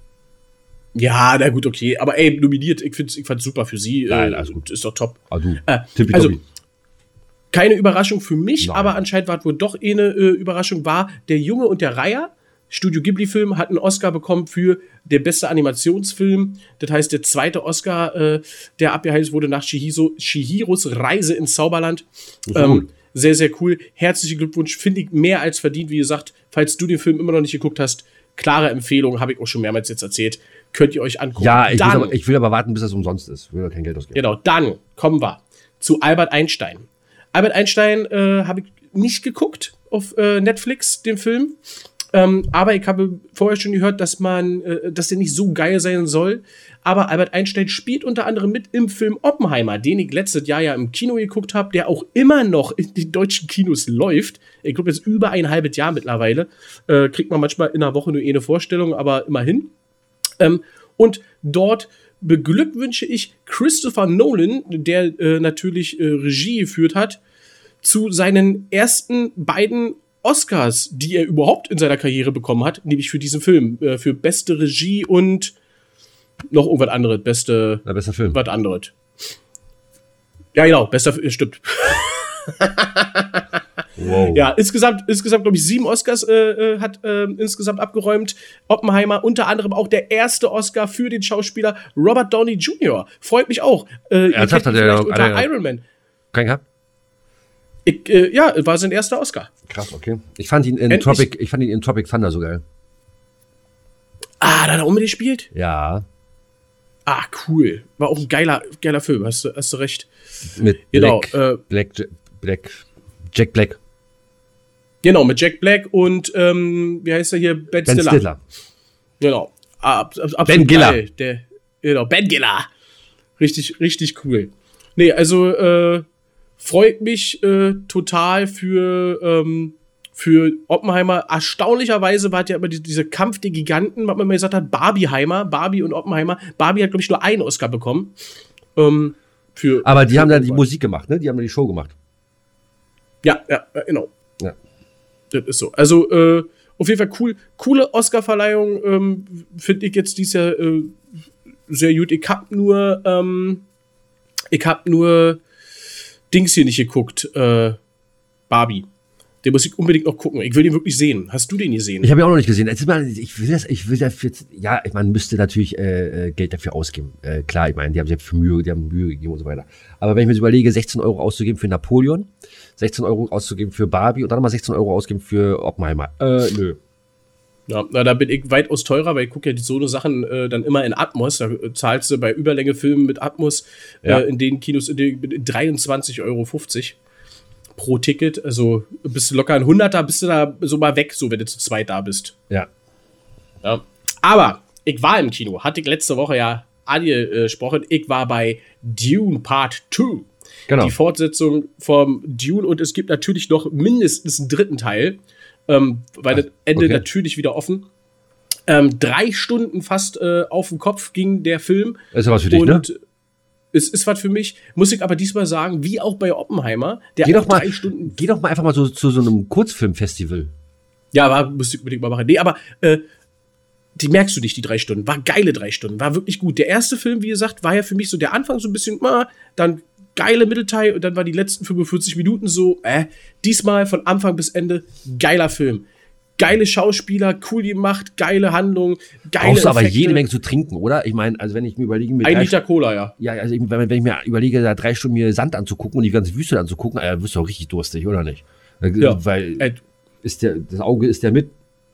Ja, na gut, okay. Aber ey, nominiert, ich fand's super für sie. Nein, alles gut. Ist doch top. Also, keine Überraschung für mich, Nein. Aber anscheinend war es wohl doch eine Überraschung, war Der Junge und der Reiher. Studio Ghibli-Film hat einen Oscar bekommen für der beste Animationsfilm. Das heißt, der zweite Oscar, der abgeheizt wurde nach Chihiros Reise ins Zauberland. Sehr, sehr cool. Herzlichen Glückwunsch. Finde ich mehr als verdient. Wie gesagt, falls du den Film immer noch nicht geguckt hast, klare Empfehlung, habe ich auch schon mehrmals jetzt erzählt. Könnt ihr euch angucken. Ja, ich will aber warten, bis das umsonst ist. Ich will kein Geld ausgeben. Genau, dann kommen wir zu Albert Einstein. Albert Einstein habe ich nicht geguckt auf Netflix, den Film. Aber ich habe vorher schon gehört, dass der nicht so geil sein soll. Aber Albert Einstein spielt unter anderem mit im Film Oppenheimer, den ich letztes Jahr ja im Kino geguckt habe, der auch immer noch in den deutschen Kinos läuft. Ich glaube, jetzt über ein halbes Jahr mittlerweile. Kriegt man manchmal in einer Woche nur eine Vorstellung, aber immerhin. Und dort beglückwünsche ich Christopher Nolan, der natürlich Regie geführt hat, zu seinen ersten beiden Oscars, die er überhaupt in seiner Karriere bekommen hat, nämlich für diesen Film. Für beste Regie und noch irgendwas anderes. Bester Film. Was anderes. Ja, genau, stimmt. Wow. Ja, insgesamt glaube ich, 7 Oscars hat insgesamt abgeräumt. Oppenheimer, unter anderem auch der erste Oscar für den Schauspieler Robert Downey Jr. Freut mich auch. Ernsthaft hat er unter Iron Man. Kein gehabt? Ja, war sein erster Oscar. Krass, okay. Ich fand ihn in Tropic Thunder so geil. Ah, da hat er auch mitgespielt? Ja. Ah, cool. War auch ein geiler Film, hast du recht. Mit Jack Black. Genau, mit Jack Black und, wie heißt er hier? Ben Stiller. Genau. Ben Giller. Ben Giller. Richtig, richtig cool. Nee, also, freut mich total für Oppenheimer. Erstaunlicherweise war ja immer dieser Kampf der Giganten, was man mal gesagt hat, Barbie und Oppenheimer. Barbie hat, glaube ich, nur einen Oscar bekommen. Aber die haben da die Musik gemacht, ne? Die haben da die Show gemacht. Ja, genau. Ja. Das ist so. Also, auf jeden Fall coole Oscar-Verleihung finde ich jetzt dieses Jahr sehr gut. Ich hab nur Dings hier nicht geguckt, Barbie. Den muss ich unbedingt noch gucken. Ich will den wirklich sehen. Hast du den gesehen? Ich habe ihn auch noch nicht gesehen. Ich will dafür, ja, man müsste natürlich Geld dafür ausgeben. Klar, ich meine, die haben sich Mühe gegeben und so weiter. Aber wenn ich mir überlege, 16 Euro auszugeben für Napoleon, 16 Euro auszugeben für Barbie und dann nochmal 16 Euro ausgeben für Oppenheimer. Nö. Ja, da bin ich weitaus teurer, weil ich gucke ja so eine Sachen dann immer in Atmos. Da zahlst du bei Überlänge-Filmen mit Atmos in den Kinos 23,50 Euro pro Ticket. Also bist du locker ein 100er, bist du da so mal weg, so wenn du zu zweit da bist. Ja. Aber ich war im Kino, hatte ich letzte Woche ja angesprochen. Ich war bei Dune Part 2. Genau. Die Fortsetzung vom Dune und es gibt natürlich noch mindestens einen dritten Teil. Weil das Ende natürlich wieder offen. 3 Stunden fast auf den Kopf ging der Film. Ist ja was für dich, ne? Es ist was für mich, muss ich aber diesmal sagen, wie auch bei Oppenheimer. Geh doch mal einfach mal so zu so einem Kurzfilmfestival. Ja, musste ich unbedingt mal machen. Nee, aber die merkst du nicht, die 3 Stunden. War geile 3 Stunden, war wirklich gut. Der erste Film, wie gesagt, war ja für mich so der Anfang so ein bisschen, dann geile Mittelteil und dann war die letzten 45 Minuten so, diesmal von Anfang bis Ende geiler Film. Geile Schauspieler, cool gemacht, geile Handlung, geile Brauchst du aber Effekte. jede Menge zu trinken, oder? Ich meine, also wenn ich mir überlege... 1 Liter Cola, ja. Ja, also wenn ich mir überlege, da 3 Stunden mir Sand anzugucken und die ganze Wüste anzugucken, wirst du auch richtig durstig, oder nicht? Ja. Weil das Auge ist ja mit.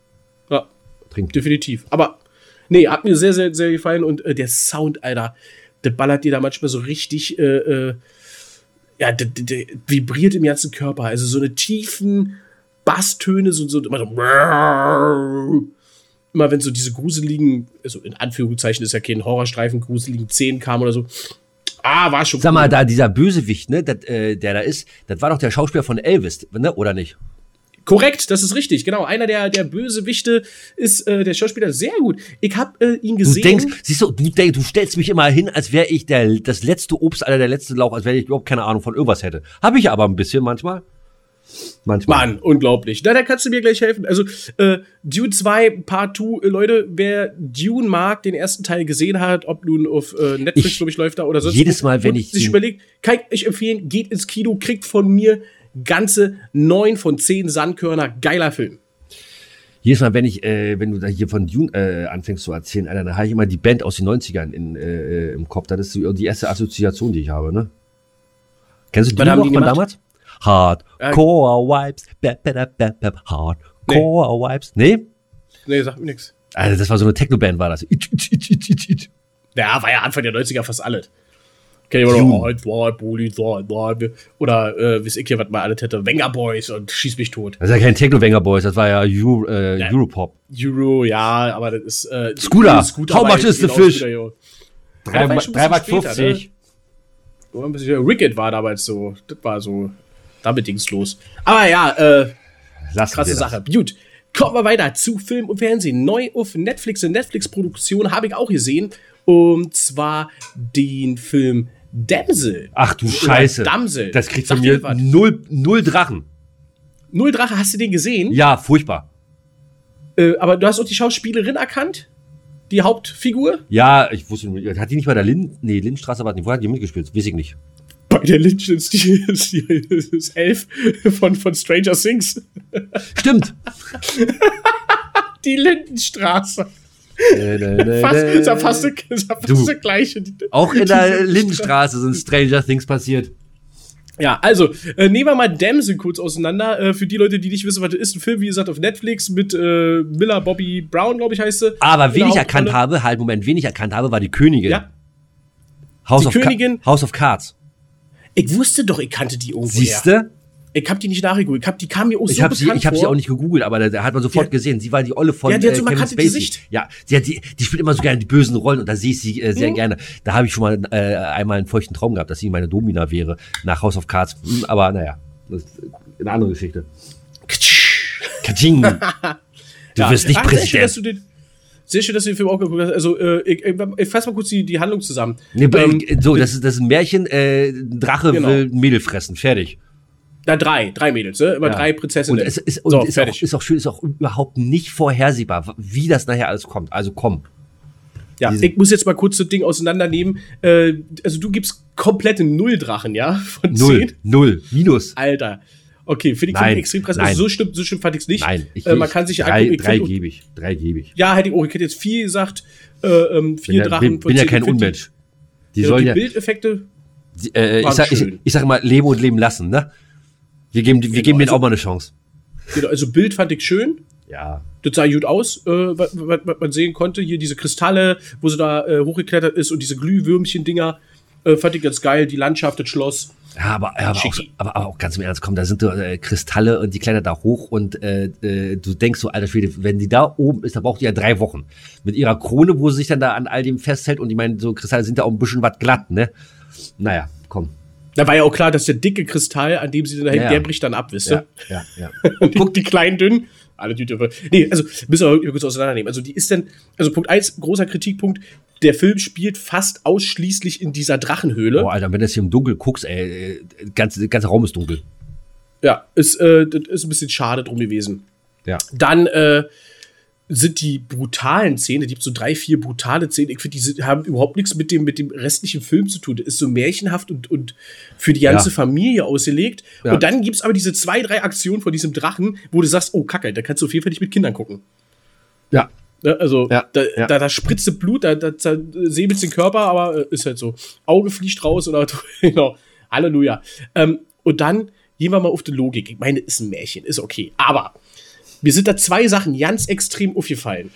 Ja, trinkt. Definitiv. Aber, nee, hat mir sehr, sehr, sehr gefallen und der Sound, Alter, das ballert dir da manchmal so richtig, ja, vibriert im ganzen Körper. Also so eine tiefen Basstöne, so immer so. Immer wenn so diese gruseligen, also in Anführungszeichen ist ja kein Horrorstreifen, gruseligen Szenen kamen oder so. War schon. Sag mal, da dieser Bösewicht, ne, der da ist, das war doch der Schauspieler von Elvis, ne, oder nicht? Korrekt, das ist richtig, genau. Einer der Bösewichte ist der Schauspieler, sehr gut. Ich habe ihn gesehen. Du stellst mich immer hin, als wäre ich das letzte Obst, der letzte Lauch, als wenn ich überhaupt keine Ahnung von irgendwas hätte. Habe ich aber ein bisschen manchmal. Mann, unglaublich. Da kannst du mir gleich helfen. Also, Dune 2, Part 2, Leute, wer Dune mag, den ersten Teil gesehen hat, ob nun auf Netflix, glaube ich, läuft da oder sonst jedes Mal, wenn ich sich überlegt, kann ich empfehlen, geht ins Kino, kriegt von mir ganze 9 von 10 Sandkörner, geiler Film. Jedes Mal, wenn du da hier von Dune anfängst zu erzählen, Alter, dann habe ich immer die Band aus den 90ern im Kopf. Das ist die erste Assoziation, die ich habe, ne? Kennst du die noch von damals? Hardcore Vibes, Hardcore Vibes. Nee, sagt mir nix. Also das war so eine Techno-Band, war das. Ja, war ja Anfang der 90er fast alles. Kenn ich immer noch. Oder, weiß ich hier, was man alles hätte. Wenger Boys und Schieß mich tot. Das ist ja kein Techno-Wenger Boys, das war ja Europop. Euro, ja, aber das ist, Scooter, how much is the fish? 3,50 €. Ricket war damals so, das war so, damit ging's los. Aber ja, krasse Sache. Gut, kommen wir weiter zu Film und Fernsehen. Neu auf Netflix, eine Netflix-Produktion habe ich auch gesehen. Und zwar den Film Damsel. Ach du Scheiße. Damsel. Das kriegt von mir null Drachen. 0 Drache, hast du den gesehen? Ja, furchtbar. Aber du hast auch die Schauspielerin erkannt? Die Hauptfigur? Ja, ich wusste nicht. Hat die nicht bei der Lindenstraße, aber wo hat die mitgespielt? Weiß ich nicht. Bei der Lynch ist die Elf von Stranger Things. Stimmt. Die Lindenstraße. Fast das Gleiche. Auch in der Lindenstraße sind Stranger Things passiert. Ja, also, nehmen wir mal Damsel kurz auseinander. Für die Leute, die nicht wissen, was das ist, ein Film, wie gesagt, auf Netflix mit Milla Bobby Brown, glaube ich, heißt sie. Aber wen ich erkannt habe, war die Königin. Ja. House of Cards. Ich wusste doch, ich kannte die irgendwo. Siehste? Ich hab die nicht nachgegoogelt. Die kam mir auch so bekannt vor. Ich habe sie auch nicht gegoogelt, aber da hat man sofort gesehen. Sie war die Olle von die hat so Kevin markante Spacey. Gesicht. Ja, die spielt immer so gerne die bösen Rollen und da sehe ich sie sehr gerne. Da habe ich schon mal einmal einen feuchten Traum gehabt, dass sie meine Domina wäre nach House of Cards. Aber naja, das ist eine andere Geschichte. Katsching. Du wirst nicht Präsident. Sehr schön, dass du den Film auch geguckt hast. Also, ich fasse mal kurz die Handlung zusammen. Nee, das ist ein Märchen, ein Drache will ein Mädel fressen. Fertig. Na, drei Mädels, ne? Immer 3 Prinzessinnen. Und es ist auch schön, ist auch überhaupt nicht vorhersehbar, wie das nachher alles kommt. Also komm. Ja, ich muss jetzt mal kurz das Ding auseinandernehmen. Also du gibst komplette 0 Drachen, ja? Von 10? 0. Minus. Alter. Okay, finde ich extrem krass. Also so schlimm fand ich es nicht. Nein, man kann sich angucken. 3 gebe ich. Ja, hätte ich jetzt 4 gesagt. 4 Drachen. Ich bin ja kein Unmensch. Die sollen ja. Bildeffekte. Ich sag mal, leben und leben lassen, ne? Wir geben denen auch mal eine Chance. Genau, also Bild fand ich schön. Ja. Das sah gut aus, was man sehen konnte. Hier diese Kristalle, wo sie da hochgeklettert ist und diese Glühwürmchen-Dinger. Fand ich ganz geil. Die Landschaft, das Schloss. Ja, aber auch ganz im Ernst, komm, da sind Kristalle und die klettert da hoch und du denkst so, alter Schwede, wenn die da oben ist, da braucht die ja 3 Wochen. Mit ihrer Krone, wo sie sich dann da an all dem festhält und ich meine, so Kristalle sind ja auch ein bisschen was glatt, ne? Naja, komm. Da war ja auch klar, dass der dicke Kristall, an dem sie dann hängt, der bricht dann ab, wisst ihr? Ja. Und die kleinen, dünnen, alle Tüte. Nee, also, müssen wir kurz auseinandernehmen. Also, die ist dann, also Punkt 1, großer Kritikpunkt, der Film spielt fast ausschließlich in dieser Drachenhöhle. Boah, Alter, wenn du jetzt hier im Dunkeln guckst, ey, der ganze Raum ist dunkel. Ja, das ist ein bisschen schade drum gewesen. Ja. Dann, sind die brutalen Szenen, es gibt so 3, 4 brutale Szenen, ich finde, die haben überhaupt nichts mit dem restlichen Film zu tun. Das ist so märchenhaft und für die ganze Familie ausgelegt. Ja. Und dann gibt's aber diese 2, 3 Aktionen von diesem Drachen, wo du sagst, oh Kacke, da kannst du auf jeden Fall nicht mit Kindern gucken. Ja. Also, da spritzt Blut, da säbelst den Körper, aber ist halt so. Auge fliegt raus oder genau. Halleluja. Und dann gehen wir mal auf die Logik. Ich meine, ist ein Märchen, ist okay. Aber Mir sind da 2 Sachen ganz extrem aufgefallen.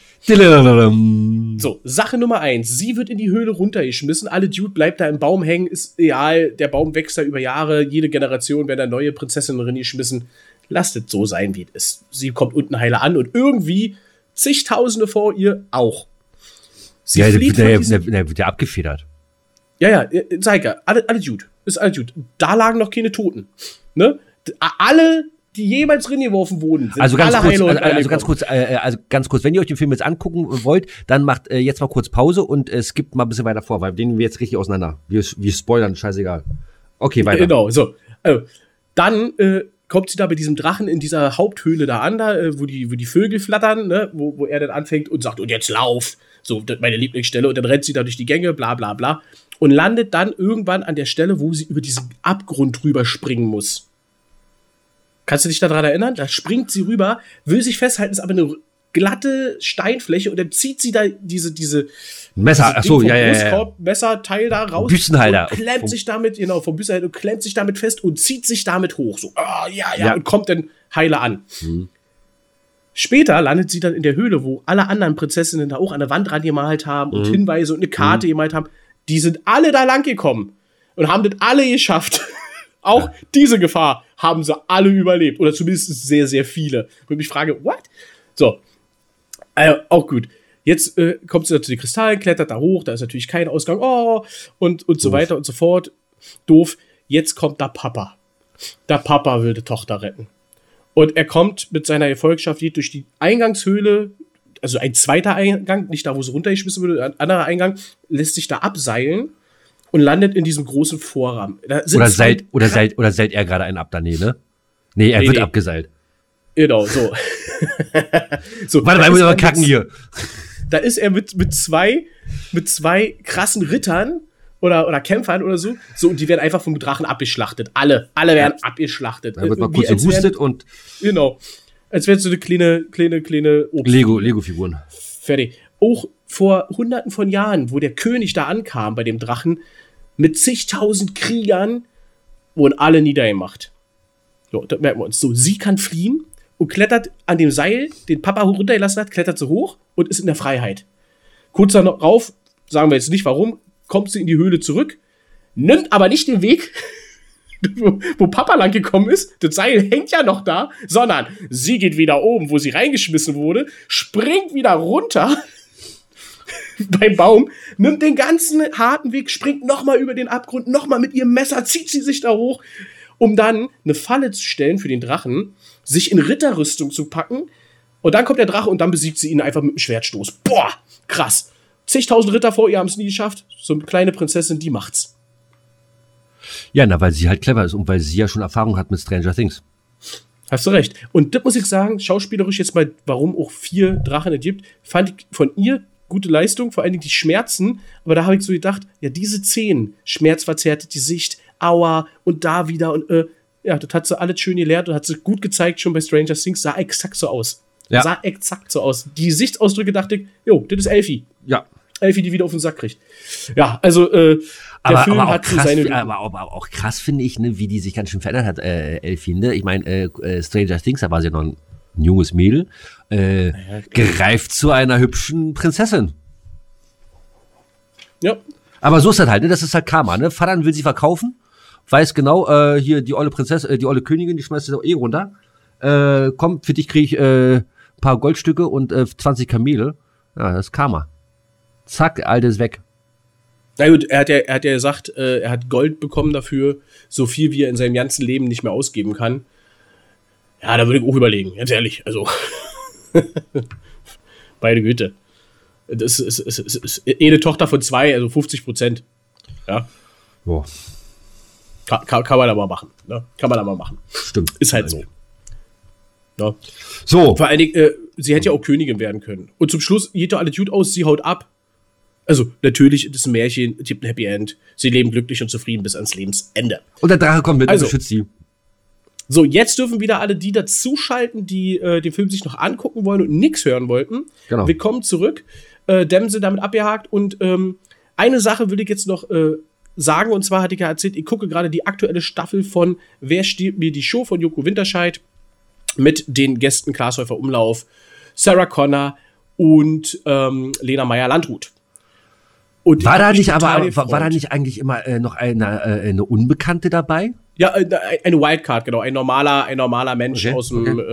So, Sache Nummer 1. Sie wird in die Höhle runtergeschmissen. Alle Dude bleibt da im Baum hängen. Ist real. Der Baum wächst da über Jahre. Jede Generation werden da neue Prinzessinnen reingeschmissen. Lasst es so sein, wie es ist. Sie kommt unten heile an und irgendwie zigtausende vor ihr auch. Sie flieht von der wird ja abgefedert. Ja, zeig ja. Alle Dude. Ist alle Dude. Da lagen noch keine Toten. Ne? Alle, die jemals reingeworfen wurden, sind also ganz alle kurz, heile also ganz kurz, wenn ihr euch den Film jetzt angucken wollt, dann macht jetzt mal kurz Pause und skippt mal ein bisschen weiter vor, weil den wir jetzt richtig auseinander. Wir spoilern, scheißegal. Okay, weiter. Genau, so. Dann kommt sie da bei diesem Drachen in dieser Haupthöhle da an, wo die Vögel flattern, ne? wo er dann anfängt und sagt, und jetzt lauf. So, das ist meine Lieblingsstelle. Und dann rennt sie da durch die Gänge, bla bla bla. Und landet dann irgendwann an der Stelle, wo sie über diesen Abgrund drüber springen muss. Kannst du dich daran erinnern? Da springt sie rüber, will sich festhalten, ist aber eine glatte Steinfläche und dann zieht sie da diese Messer, achso, ja. Messerteil da raus. Büstenhalter. Und klemmt sich damit, vom Büstenhalter, und klemmt sich damit fest und zieht sich damit hoch. So, und kommt dann heile an. Mhm. Später landet sie dann in der Höhle, wo alle anderen Prinzessinnen da auch an der Wand rangemalt haben und Hinweise und eine Karte gemalt haben. Die sind alle da lang gekommen und haben das alle geschafft. Auch diese Gefahr haben sie alle überlebt. Oder zumindest sehr, sehr viele. Und ich frage, what? So. Auch gut. Jetzt kommt sie da zu den Kristallen, klettert da hoch, da ist natürlich kein Ausgang. Und so weiter und so fort. Doof. Jetzt kommt der Papa. Der Papa will die Tochter retten. Und er kommt mit seiner Gefolgschaft durch die Eingangshöhle, also ein zweiter Eingang, nicht da, wo sie runtergeschmissen wurde, ein anderer Eingang, lässt sich da abseilen und landet in diesem großen Vorraum. Oder seilt er gerade einen ab, Daniel, ne? Nee, er wird abgeseilt. Genau, so. So, warte mal, ich muss aber kacken hier. Da ist er mit zwei krassen Rittern oder Kämpfern oder so. So, und die werden einfach vom Drachen abgeschlachtet. Alle werden abgeschlachtet. Da wird mal kurz gehustet und. Genau. Als wären so eine kleine Lego-Figuren. Fertig. Auch vor Hunderten von Jahren, wo der König da ankam bei dem Drachen, mit zigtausend Kriegern, wurden alle niedergemacht. So, das merken wir uns. So, sie kann fliehen und klettert an dem Seil, den Papa runtergelassen hat, klettert sie hoch und ist in der Freiheit. Kurz darauf, sagen wir jetzt nicht warum, kommt sie in die Höhle zurück, nimmt aber nicht den Weg, wo Papa lang gekommen ist, das Seil hängt ja noch da, sondern sie geht wieder oben, wo sie reingeschmissen wurde, springt wieder runter beim Baum, nimmt den ganzen harten Weg, springt nochmal über den Abgrund, nochmal mit ihrem Messer, zieht sie sich da hoch, um dann eine Falle zu stellen für den Drachen, sich in Ritterrüstung zu packen und dann kommt der Drache und dann besiegt sie ihn einfach mit einem Schwertstoß. Boah, krass. Zigtausend Ritter vor ihr haben es nie geschafft. So eine kleine Prinzessin, die macht's. Ja, weil sie halt clever ist und weil sie ja schon Erfahrung hat mit Stranger Things. Hast du recht. Und das muss ich sagen, schauspielerisch jetzt mal, warum auch 4 Drachen es gibt, fand ich von ihr gute Leistung, vor allen Dingen die Schmerzen. Aber da habe ich so gedacht, ja, diese Szenen, schmerzverzerrte Gesicht, aua und da wieder und das hat sie alles schön gelernt und hat sie gut gezeigt, schon bei Stranger Things, sah exakt so aus. Ja. Sah exakt so aus. Die Gesichtsausdrücke dachte ich, das ist Elfie. Ja. Elfie, die wieder auf den Sack kriegt. Ja, also der Film hat krass, seine... Aber auch krass finde ich, ne, wie die sich ganz schön verändert hat, Elfie. Ne? Ich meine, Stranger Things, da war sie ja noch ein junges Mädel, gereift zu einer hübschen Prinzessin. Ja. Aber so ist das halt, ne? Das ist halt Karma, ne? Vater will sie verkaufen, weiß genau, hier die olle Prinzessin, die olle Königin, die schmeißt sie doch runter. Komm, für dich krieg ich ein paar Goldstücke und 20 Kamele. Ja, das ist Karma. Zack, der Alte ist weg. Na gut, er hat ja gesagt, er hat Gold bekommen dafür, so viel wie er in seinem ganzen Leben nicht mehr ausgeben kann. Ja, da würde ich auch überlegen, ganz ehrlich. Also, beide Güte. Das ist eine Tochter von 2, also 50%. Ja. Boah. Kann man da mal machen. Ne? Kann man da mal machen. Stimmt. Ist halt so. Ja. So. Vor allen Dingen, sie hätte ja auch Königin werden können. Und zum Schluss geht doch alle Dude aus, sie haut ab. Also, natürlich ist es ein Märchen, es gibt ein Happy End. Sie leben glücklich und zufrieden bis ans Lebensende. Und der Drache kommt mit und beschützt sie. So, jetzt dürfen wieder alle die dazuschalten, die den Film sich noch angucken wollen und nichts hören wollten. Genau. Wir kommen zurück, Dämse damit abgehakt. Und eine Sache will ich jetzt noch sagen. Und zwar hatte ich ja erzählt, ich gucke gerade die aktuelle Staffel von Wer stiehlt mir die Show von Joko Winterscheid. mit den Gästen Glashäufer Umlauf, Sarah Connor und Lena Meyer-Landrut. Und war da nicht eigentlich immer noch eine Unbekannte dabei? Ja, eine Wildcard, genau. Ein normaler Mensch aus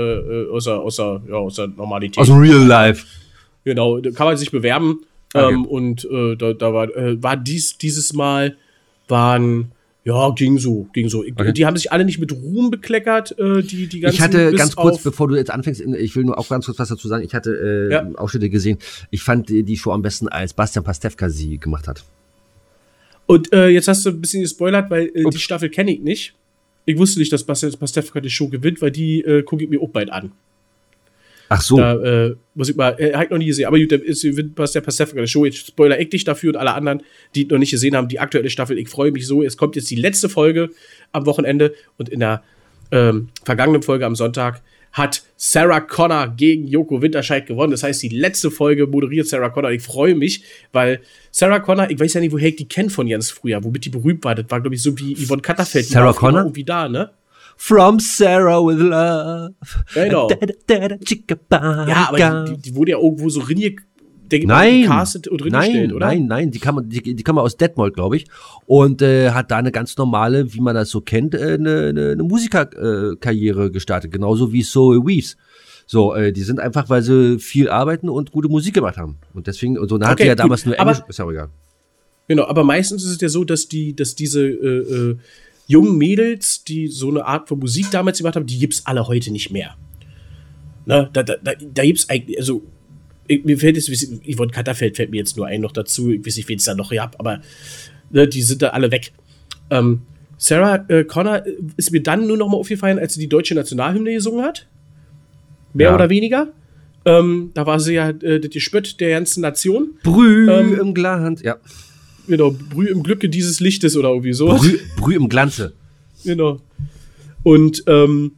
der Normalität. Aus dem Real Life. Genau, da kann man sich bewerben. Okay. Und da war dieses Mal ging so. Okay. Die haben sich alle nicht mit Ruhm bekleckert, die ganzen. Ich hatte ganz kurz, bevor du jetzt anfängst, ich will nur auch ganz kurz was dazu sagen. Ich hatte Ausschnitte gesehen. Ich fand die Show am besten, als Bastian Pastewka sie gemacht hat. Und jetzt hast du ein bisschen gespoilert, weil die Staffel kenne ich nicht. Ich wusste nicht, dass Bastian Pastewka die Show gewinnt, weil die gucke ich mir auch bald an. Ach so. Da muss ich mal, hab ich noch nie gesehen. Aber gut, Bastian Pastewka die Show. Jetzt spoiler ich dich dafür und alle anderen, die noch nicht gesehen haben, die aktuelle Staffel. Ich freue mich so. Es kommt jetzt die letzte Folge am Wochenende und in der vergangenen Folge am Sonntag hat Sarah Connor gegen Joko Winterscheid gewonnen. Das heißt, die letzte Folge moderiert Sarah Connor. Ich freue mich, weil Sarah Connor, ich weiß ja nicht, woher ich die kenne von Jens früher, womit die berühmt war. Das war, glaube ich, so wie Yvonne Katterfeld. Sarah Connor? Irgendwie da, ne? From Sarah with Love. Genau. Ja, aber die wurde ja irgendwo so gecastet und reingestellt, oder? Nein, die kam aus Detmold, glaube ich. Und hat da eine ganz normale, wie man das so kennt, eine Musikerkarriere gestartet. Genauso wie Zoe Weaves. So, die sind einfach, weil sie viel arbeiten und gute Musik gemacht haben. Und deswegen, und so, da hat sie ja damals nur Englisch, ist ja auch egal. Genau, aber meistens ist es ja so, dass diese jungen Mädels, die so eine Art von Musik damals gemacht haben, die gibt's alle heute nicht mehr. Ne? Da gibt's eigentlich, also mir fällt jetzt, Yvonne Katterfeld fällt mir jetzt nur ein noch dazu, ich weiß nicht, wen es da noch gab, aber ne, die sind da alle weg. Sarah Connor ist mir dann nur noch mal aufgefallen, als sie die deutsche Nationalhymne gesungen hat. Mehr oder weniger. Da war sie ja das Gespött der ganzen Nation. Brüh im Glanz, ja. Genau, Brüh im Glücke dieses Lichtes oder irgendwie so. Brüh im Glanze. Genau. Und dann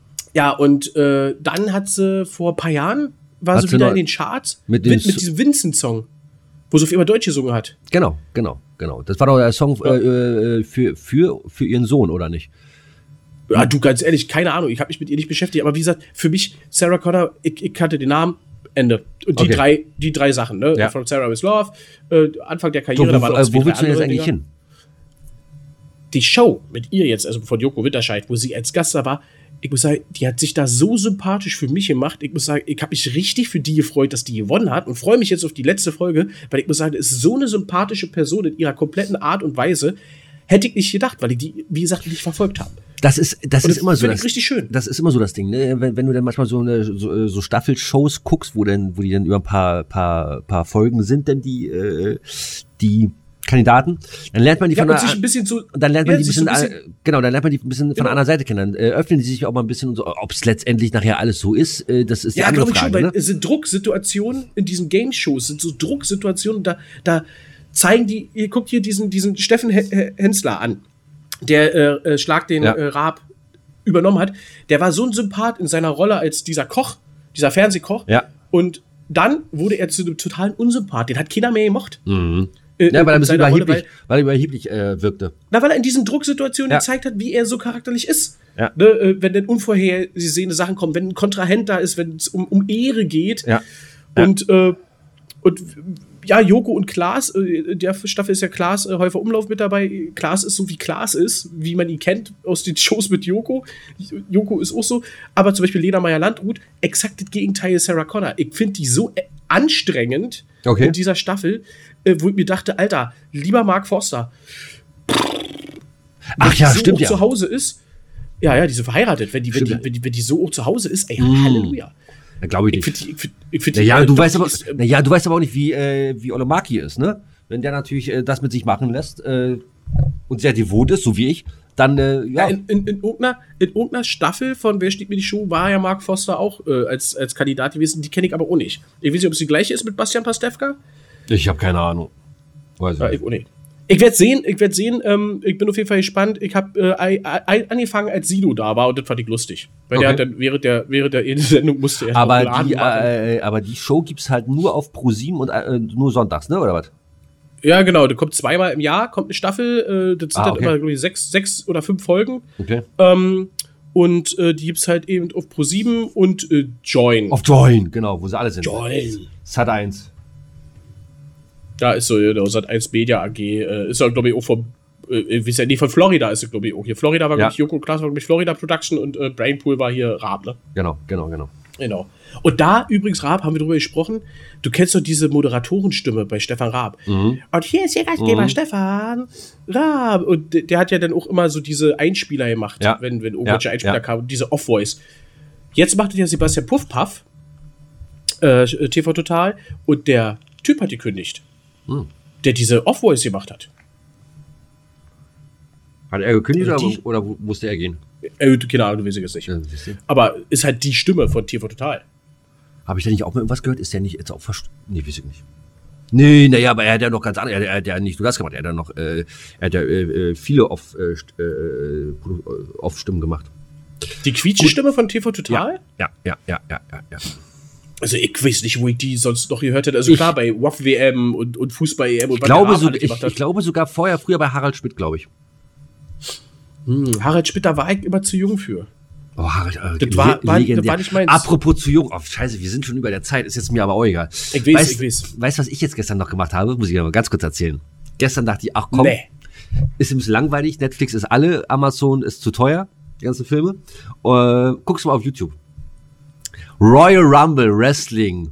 hat sie vor ein paar Jahren, war sie wieder in den Charts mit diesem Vincent-Song, wo sie auf immer Deutsch gesungen hat. Genau. Das war doch der Song für ihren Sohn, oder nicht? Ja, du, ganz ehrlich, keine Ahnung, ich habe mich mit ihr nicht beschäftigt, aber wie gesagt, für mich, Sarah Connor, ich kannte den Namen, Ende. Und die drei Sachen, ne? Ja. From Sarah with Love, Anfang der Karriere, da waren noch wo willst du denn jetzt eigentlich hin? Die Show mit ihr jetzt, also von Joko Winterscheid, wo sie als Gast da war, ich muss sagen, die hat sich da so sympathisch für mich gemacht. Ich muss sagen, ich habe mich richtig für die gefreut, dass die gewonnen hat und freue mich jetzt auf die letzte Folge, weil ich muss sagen, das ist so eine sympathische Person in ihrer kompletten Art und Weise. Hätte ich nicht gedacht, weil ich die, wie gesagt, nicht verfolgt habe. Das ist immer so. Das richtig schön. Das ist immer so das Ding, ne? Wenn du dann manchmal so Staffelshows guckst, wo die dann über ein paar Folgen sind, denn die Kandidaten, dann lernt man die von ein bisschen von einer Seite kennen. Dann öffnen die sich auch mal ein bisschen und so, ob es letztendlich nachher alles so ist, das ist die andere Frage. Ja, glaube ich schon, weil es sind Drucksituationen in diesen Game-Shows, sind so Drucksituationen, da zeigen die, ihr guckt hier diesen Steffen Hensler an, der Schlag den Raab übernommen hat. Der war so ein Sympath in seiner Rolle als dieser Koch, dieser Fernsehkoch. Ja. Und dann wurde er zu einem totalen Unsympath. Den hat keiner mehr gemocht. Mhm. Weil er ein bisschen überheblich wirkte. Na, weil er in diesen Drucksituationen gezeigt hat, wie er so charakterlich ist. Ja. Ne, wenn dann unvorhergesehene Sachen kommen, wenn ein Kontrahent da ist, wenn es um Ehre geht. Ja. Und Joko und Klaas, der Staffel ist ja Klaas Häufer Umlauf mit dabei. Klaas ist so, wie Klaas ist, wie man ihn kennt aus den Shows mit Joko. Joko ist auch so. Aber zum Beispiel Lena Meyer-Landrut, exakt das Gegenteil Sarah Connor. Ich finde die so anstrengend in dieser Staffel, wo ich mir dachte, Alter, lieber Mark Forster. Ach ja, so stimmt ja. Zu Hause ist. Ja, die sind verheiratet. Wenn die so auch zu Hause ist, ey, Halleluja. Glaube ich nicht. Ich find du weißt aber auch nicht, wie Olomaki ist, ne? Wenn der natürlich das mit sich machen lässt und sehr devot ist, so wie ich, dann, In irgendeiner Staffel von Wer steht mir die Show war ja Mark Forster auch als Kandidat gewesen. Die kenne ich aber auch nicht. Ich weiß nicht, ob es die gleiche ist mit Bastian Pastewka. Ich habe keine Ahnung. Weiß ich nicht. Ich werde sehen. Ich bin auf jeden Fall gespannt. Ich habe angefangen, als Sido da war und das fand ich lustig. Weil der hat dann während der Sendung musste er aber die Show gibt's halt nur auf ProSieben und nur sonntags, ne, oder was? Ja, genau. Da kommt zweimal im Jahr kommt eine Staffel. Das sind dann immer, glaube ich, 6 oder 5 Folgen. Okay. Und die gibt's halt eben auf Pro7 und Join. Auf Join, genau, wo sie alle sind. Join. Sat.1. Da ist so, genau, Sat.1 Media AG. Ist ja, glaube ich, auch von Florida ist es, glaube ich, auch. Hier Florida war, glaube ich, Joko Klaas war, glaube ich, Florida Production und Brainpool war hier Raab, ne? Genau. Und da übrigens, Raab, haben wir drüber gesprochen, du kennst doch diese Moderatorenstimme bei Stefan Raab. Und hier ist Ihr Gastgeber Stefan Raab. Und der hat ja dann auch immer so diese Einspieler gemacht, wenn irgendwelche Einspieler kamen, diese Off-Voice. Jetzt macht ja Sebastian Puffpaff, TV Total, und der Typ hat gekündigt, der diese Off-Voice gemacht hat. Hat er gekündigt oder musste er gehen? Keine Ahnung, du weißt es nicht. Ja, aber ist halt die Stimme von TV Total. Habe ich da nicht auch mal irgendwas gehört? Ist der nicht jetzt auch Nee, weiß ich nicht. Nee, naja, aber er hat ja noch ganz andere, er hat ja nicht nur das gemacht, er hat ja noch, viele Off-Stimmen gemacht. Die Quietsche-Stimme von TV Total? Ja. Also ich weiß nicht, wo ich die sonst noch gehört hätte. Also klar, bei WOF WM und Fußball EM und ich glaube sogar früher bei Harald Schmidt, glaube ich. Harald Schmidt, da war ich immer zu jung für. Oh, Harald, das war nicht meins. Apropos zu jung, scheiße, wir sind schon über der Zeit, ist jetzt mir aber auch egal. Ich weiß. Weißt du, was ich jetzt gestern noch gemacht habe? Muss ich aber ganz kurz erzählen. Gestern dachte ich, ach komm, ist ein bisschen langweilig, Netflix ist alle, Amazon ist zu teuer, die ganzen Filme. Guckst du mal auf YouTube. Royal Rumble Wrestling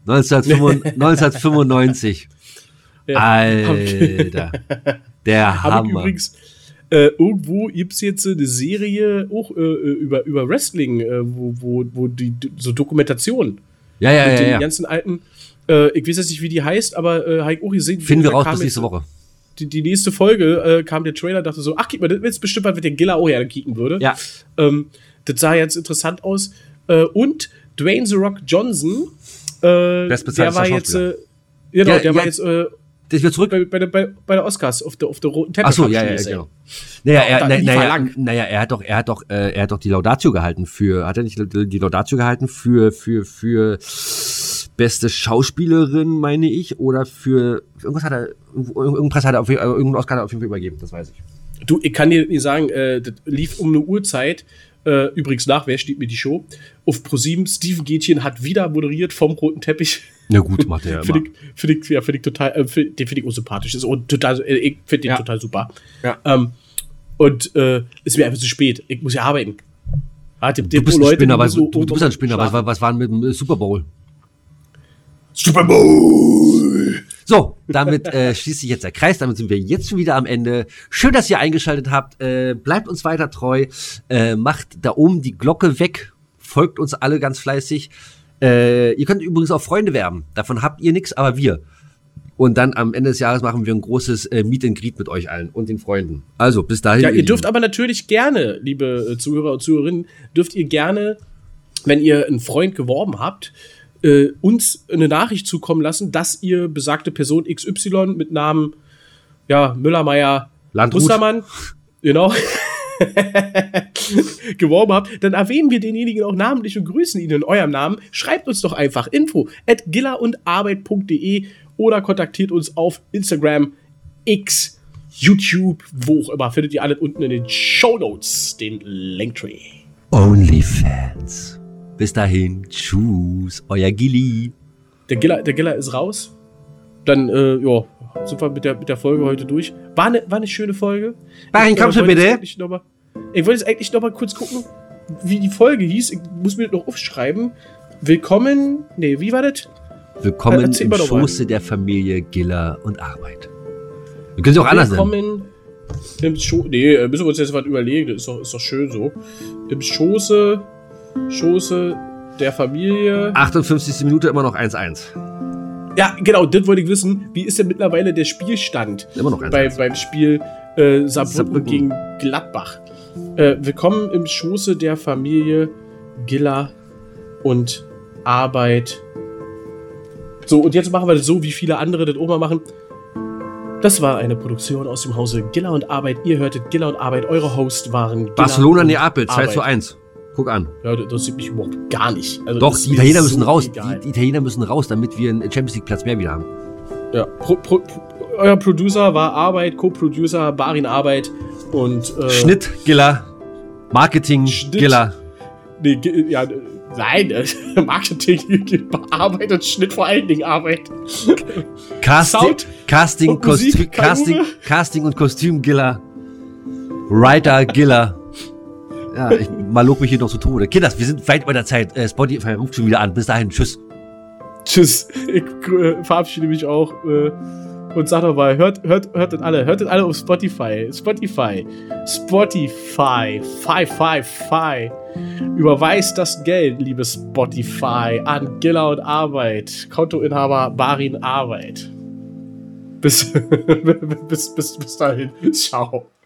1995. Ja. Alter, der Hammer. Übrigens, irgendwo gibt es jetzt eine Serie auch über Wrestling, wo die so Dokumentation mit den ganzen alten, ich weiß jetzt nicht, wie die heißt, aber habe ich auch gesehen. Finden wir raus bis nächste Woche. Die nächste Folge kam der Trailer, dachte so, ach, guck mal, das ist bestimmt was, mit der Gilla auch gerne kicken würde. Ja. Das sah jetzt interessant aus. Und Dwayne The Rock Johnson, der war jetzt, der war jetzt das wird zurück bei der Oscars auf der roten Teppich. Achso, ja, genau. Er hat doch die Laudatio gehalten hat er nicht die Laudatio gehalten für beste Schauspielerin, meine ich, oder für irgendeinen Oscar hat er auf jeden Fall übergeben, das weiß ich. Du, ich kann dir nicht sagen, das lief um eine Uhrzeit. Übrigens nachher steht mir die Show auf Pro7. Steven Gätchen hat wieder moderiert vom roten Teppich. Ja gut, macht er ja immer. Finde ich total, den finde ich auch sympathisch. Ich finde den total super. Ja. Und ist mir einfach zu spät. Ich muss ja arbeiten. Du bist ein Spinner, was war denn mit dem Super Bowl? Super Bowl! So, damit schließt sich jetzt der Kreis, damit sind wir jetzt schon wieder am Ende. Schön, dass ihr eingeschaltet habt, bleibt uns weiter treu, macht da oben die Glocke weg, folgt uns alle ganz fleißig. Ihr könnt übrigens auch Freunde werben, davon habt ihr nichts, aber wir. Und dann am Ende des Jahres machen wir ein großes Meet and Greet mit euch allen und den Freunden. Also, bis dahin. Ja, ihr dürft aber natürlich gerne, liebe Zuhörer und Zuhörerinnen, dürft ihr gerne, wenn ihr einen Freund geworben habt, uns eine Nachricht zukommen lassen, dass ihr besagte Person XY mit Namen Müller, Meier, Mustermann, genau, geworben habt, dann erwähnen wir denjenigen auch namentlich und grüßen ihn in eurem Namen. Schreibt uns doch einfach info@gillaundarbeit.de oder kontaktiert uns auf Instagram, X, YouTube, wo auch immer. Findet ihr alles unten in den Shownotes, den Linktree. OnlyFans. Bis dahin, tschüss, euer Gilli. Der Giller ist raus. Dann, sind wir mit der Folge heute durch. War eine schöne Folge. Barin, kommst du bitte? Ich wollte jetzt eigentlich noch mal kurz gucken, wie die Folge hieß. Ich muss mir das noch aufschreiben. Willkommen, wie war das? Willkommen im Schoße der Familie Giller und Arbeit. Wir können sie auch anders nennen. Willkommen im Schoße, müssen wir uns jetzt was überlegen. Das ist doch schön so. Im Schoße der Familie. 58. Minute, immer noch 1-1. Ja, genau, das wollte ich wissen. Wie ist denn mittlerweile der Spielstand? Immer noch 1-1. Beim Spiel Saarbrücken gegen Gladbach. Willkommen im Schoße der Familie Giller und Arbeit. So, und jetzt machen wir das so, wie viele andere das auch mal machen. Das war eine Produktion aus dem Hause Giller und Arbeit. Ihr hörtet Giller und Arbeit. Eure Host waren Giller Barcelona, Neapel, 2-1. Guck an. Ja, das sieht mich überhaupt gar nicht. Also doch, die Italiener müssen raus. Die Italiener müssen raus, damit wir einen Champions League Platz mehr wieder haben. Ja, euer Producer war Arbeit, Co-Producer Barin Arbeit und Schnitt, Giller. Marketing, Giller. Nee, ja, nein, Marketing, Arbeit und Schnitt vor allen Dingen Arbeit. Casting und Kostüm, Giller. Writer, Giller. Ja, ich malob mich hier noch zu Tode. Kinders, wir sind weit bei der Zeit. Spotify ruft schon wieder an. Bis dahin, tschüss. Tschüss. Ich verabschiede mich auch und sag nochmal, hört das alle auf Spotify. Spotify. 555. Überweist das Geld, liebe Spotify, an Giller und Arbeit. Kontoinhaber Barin Arbeit. Bis dahin. Ciao.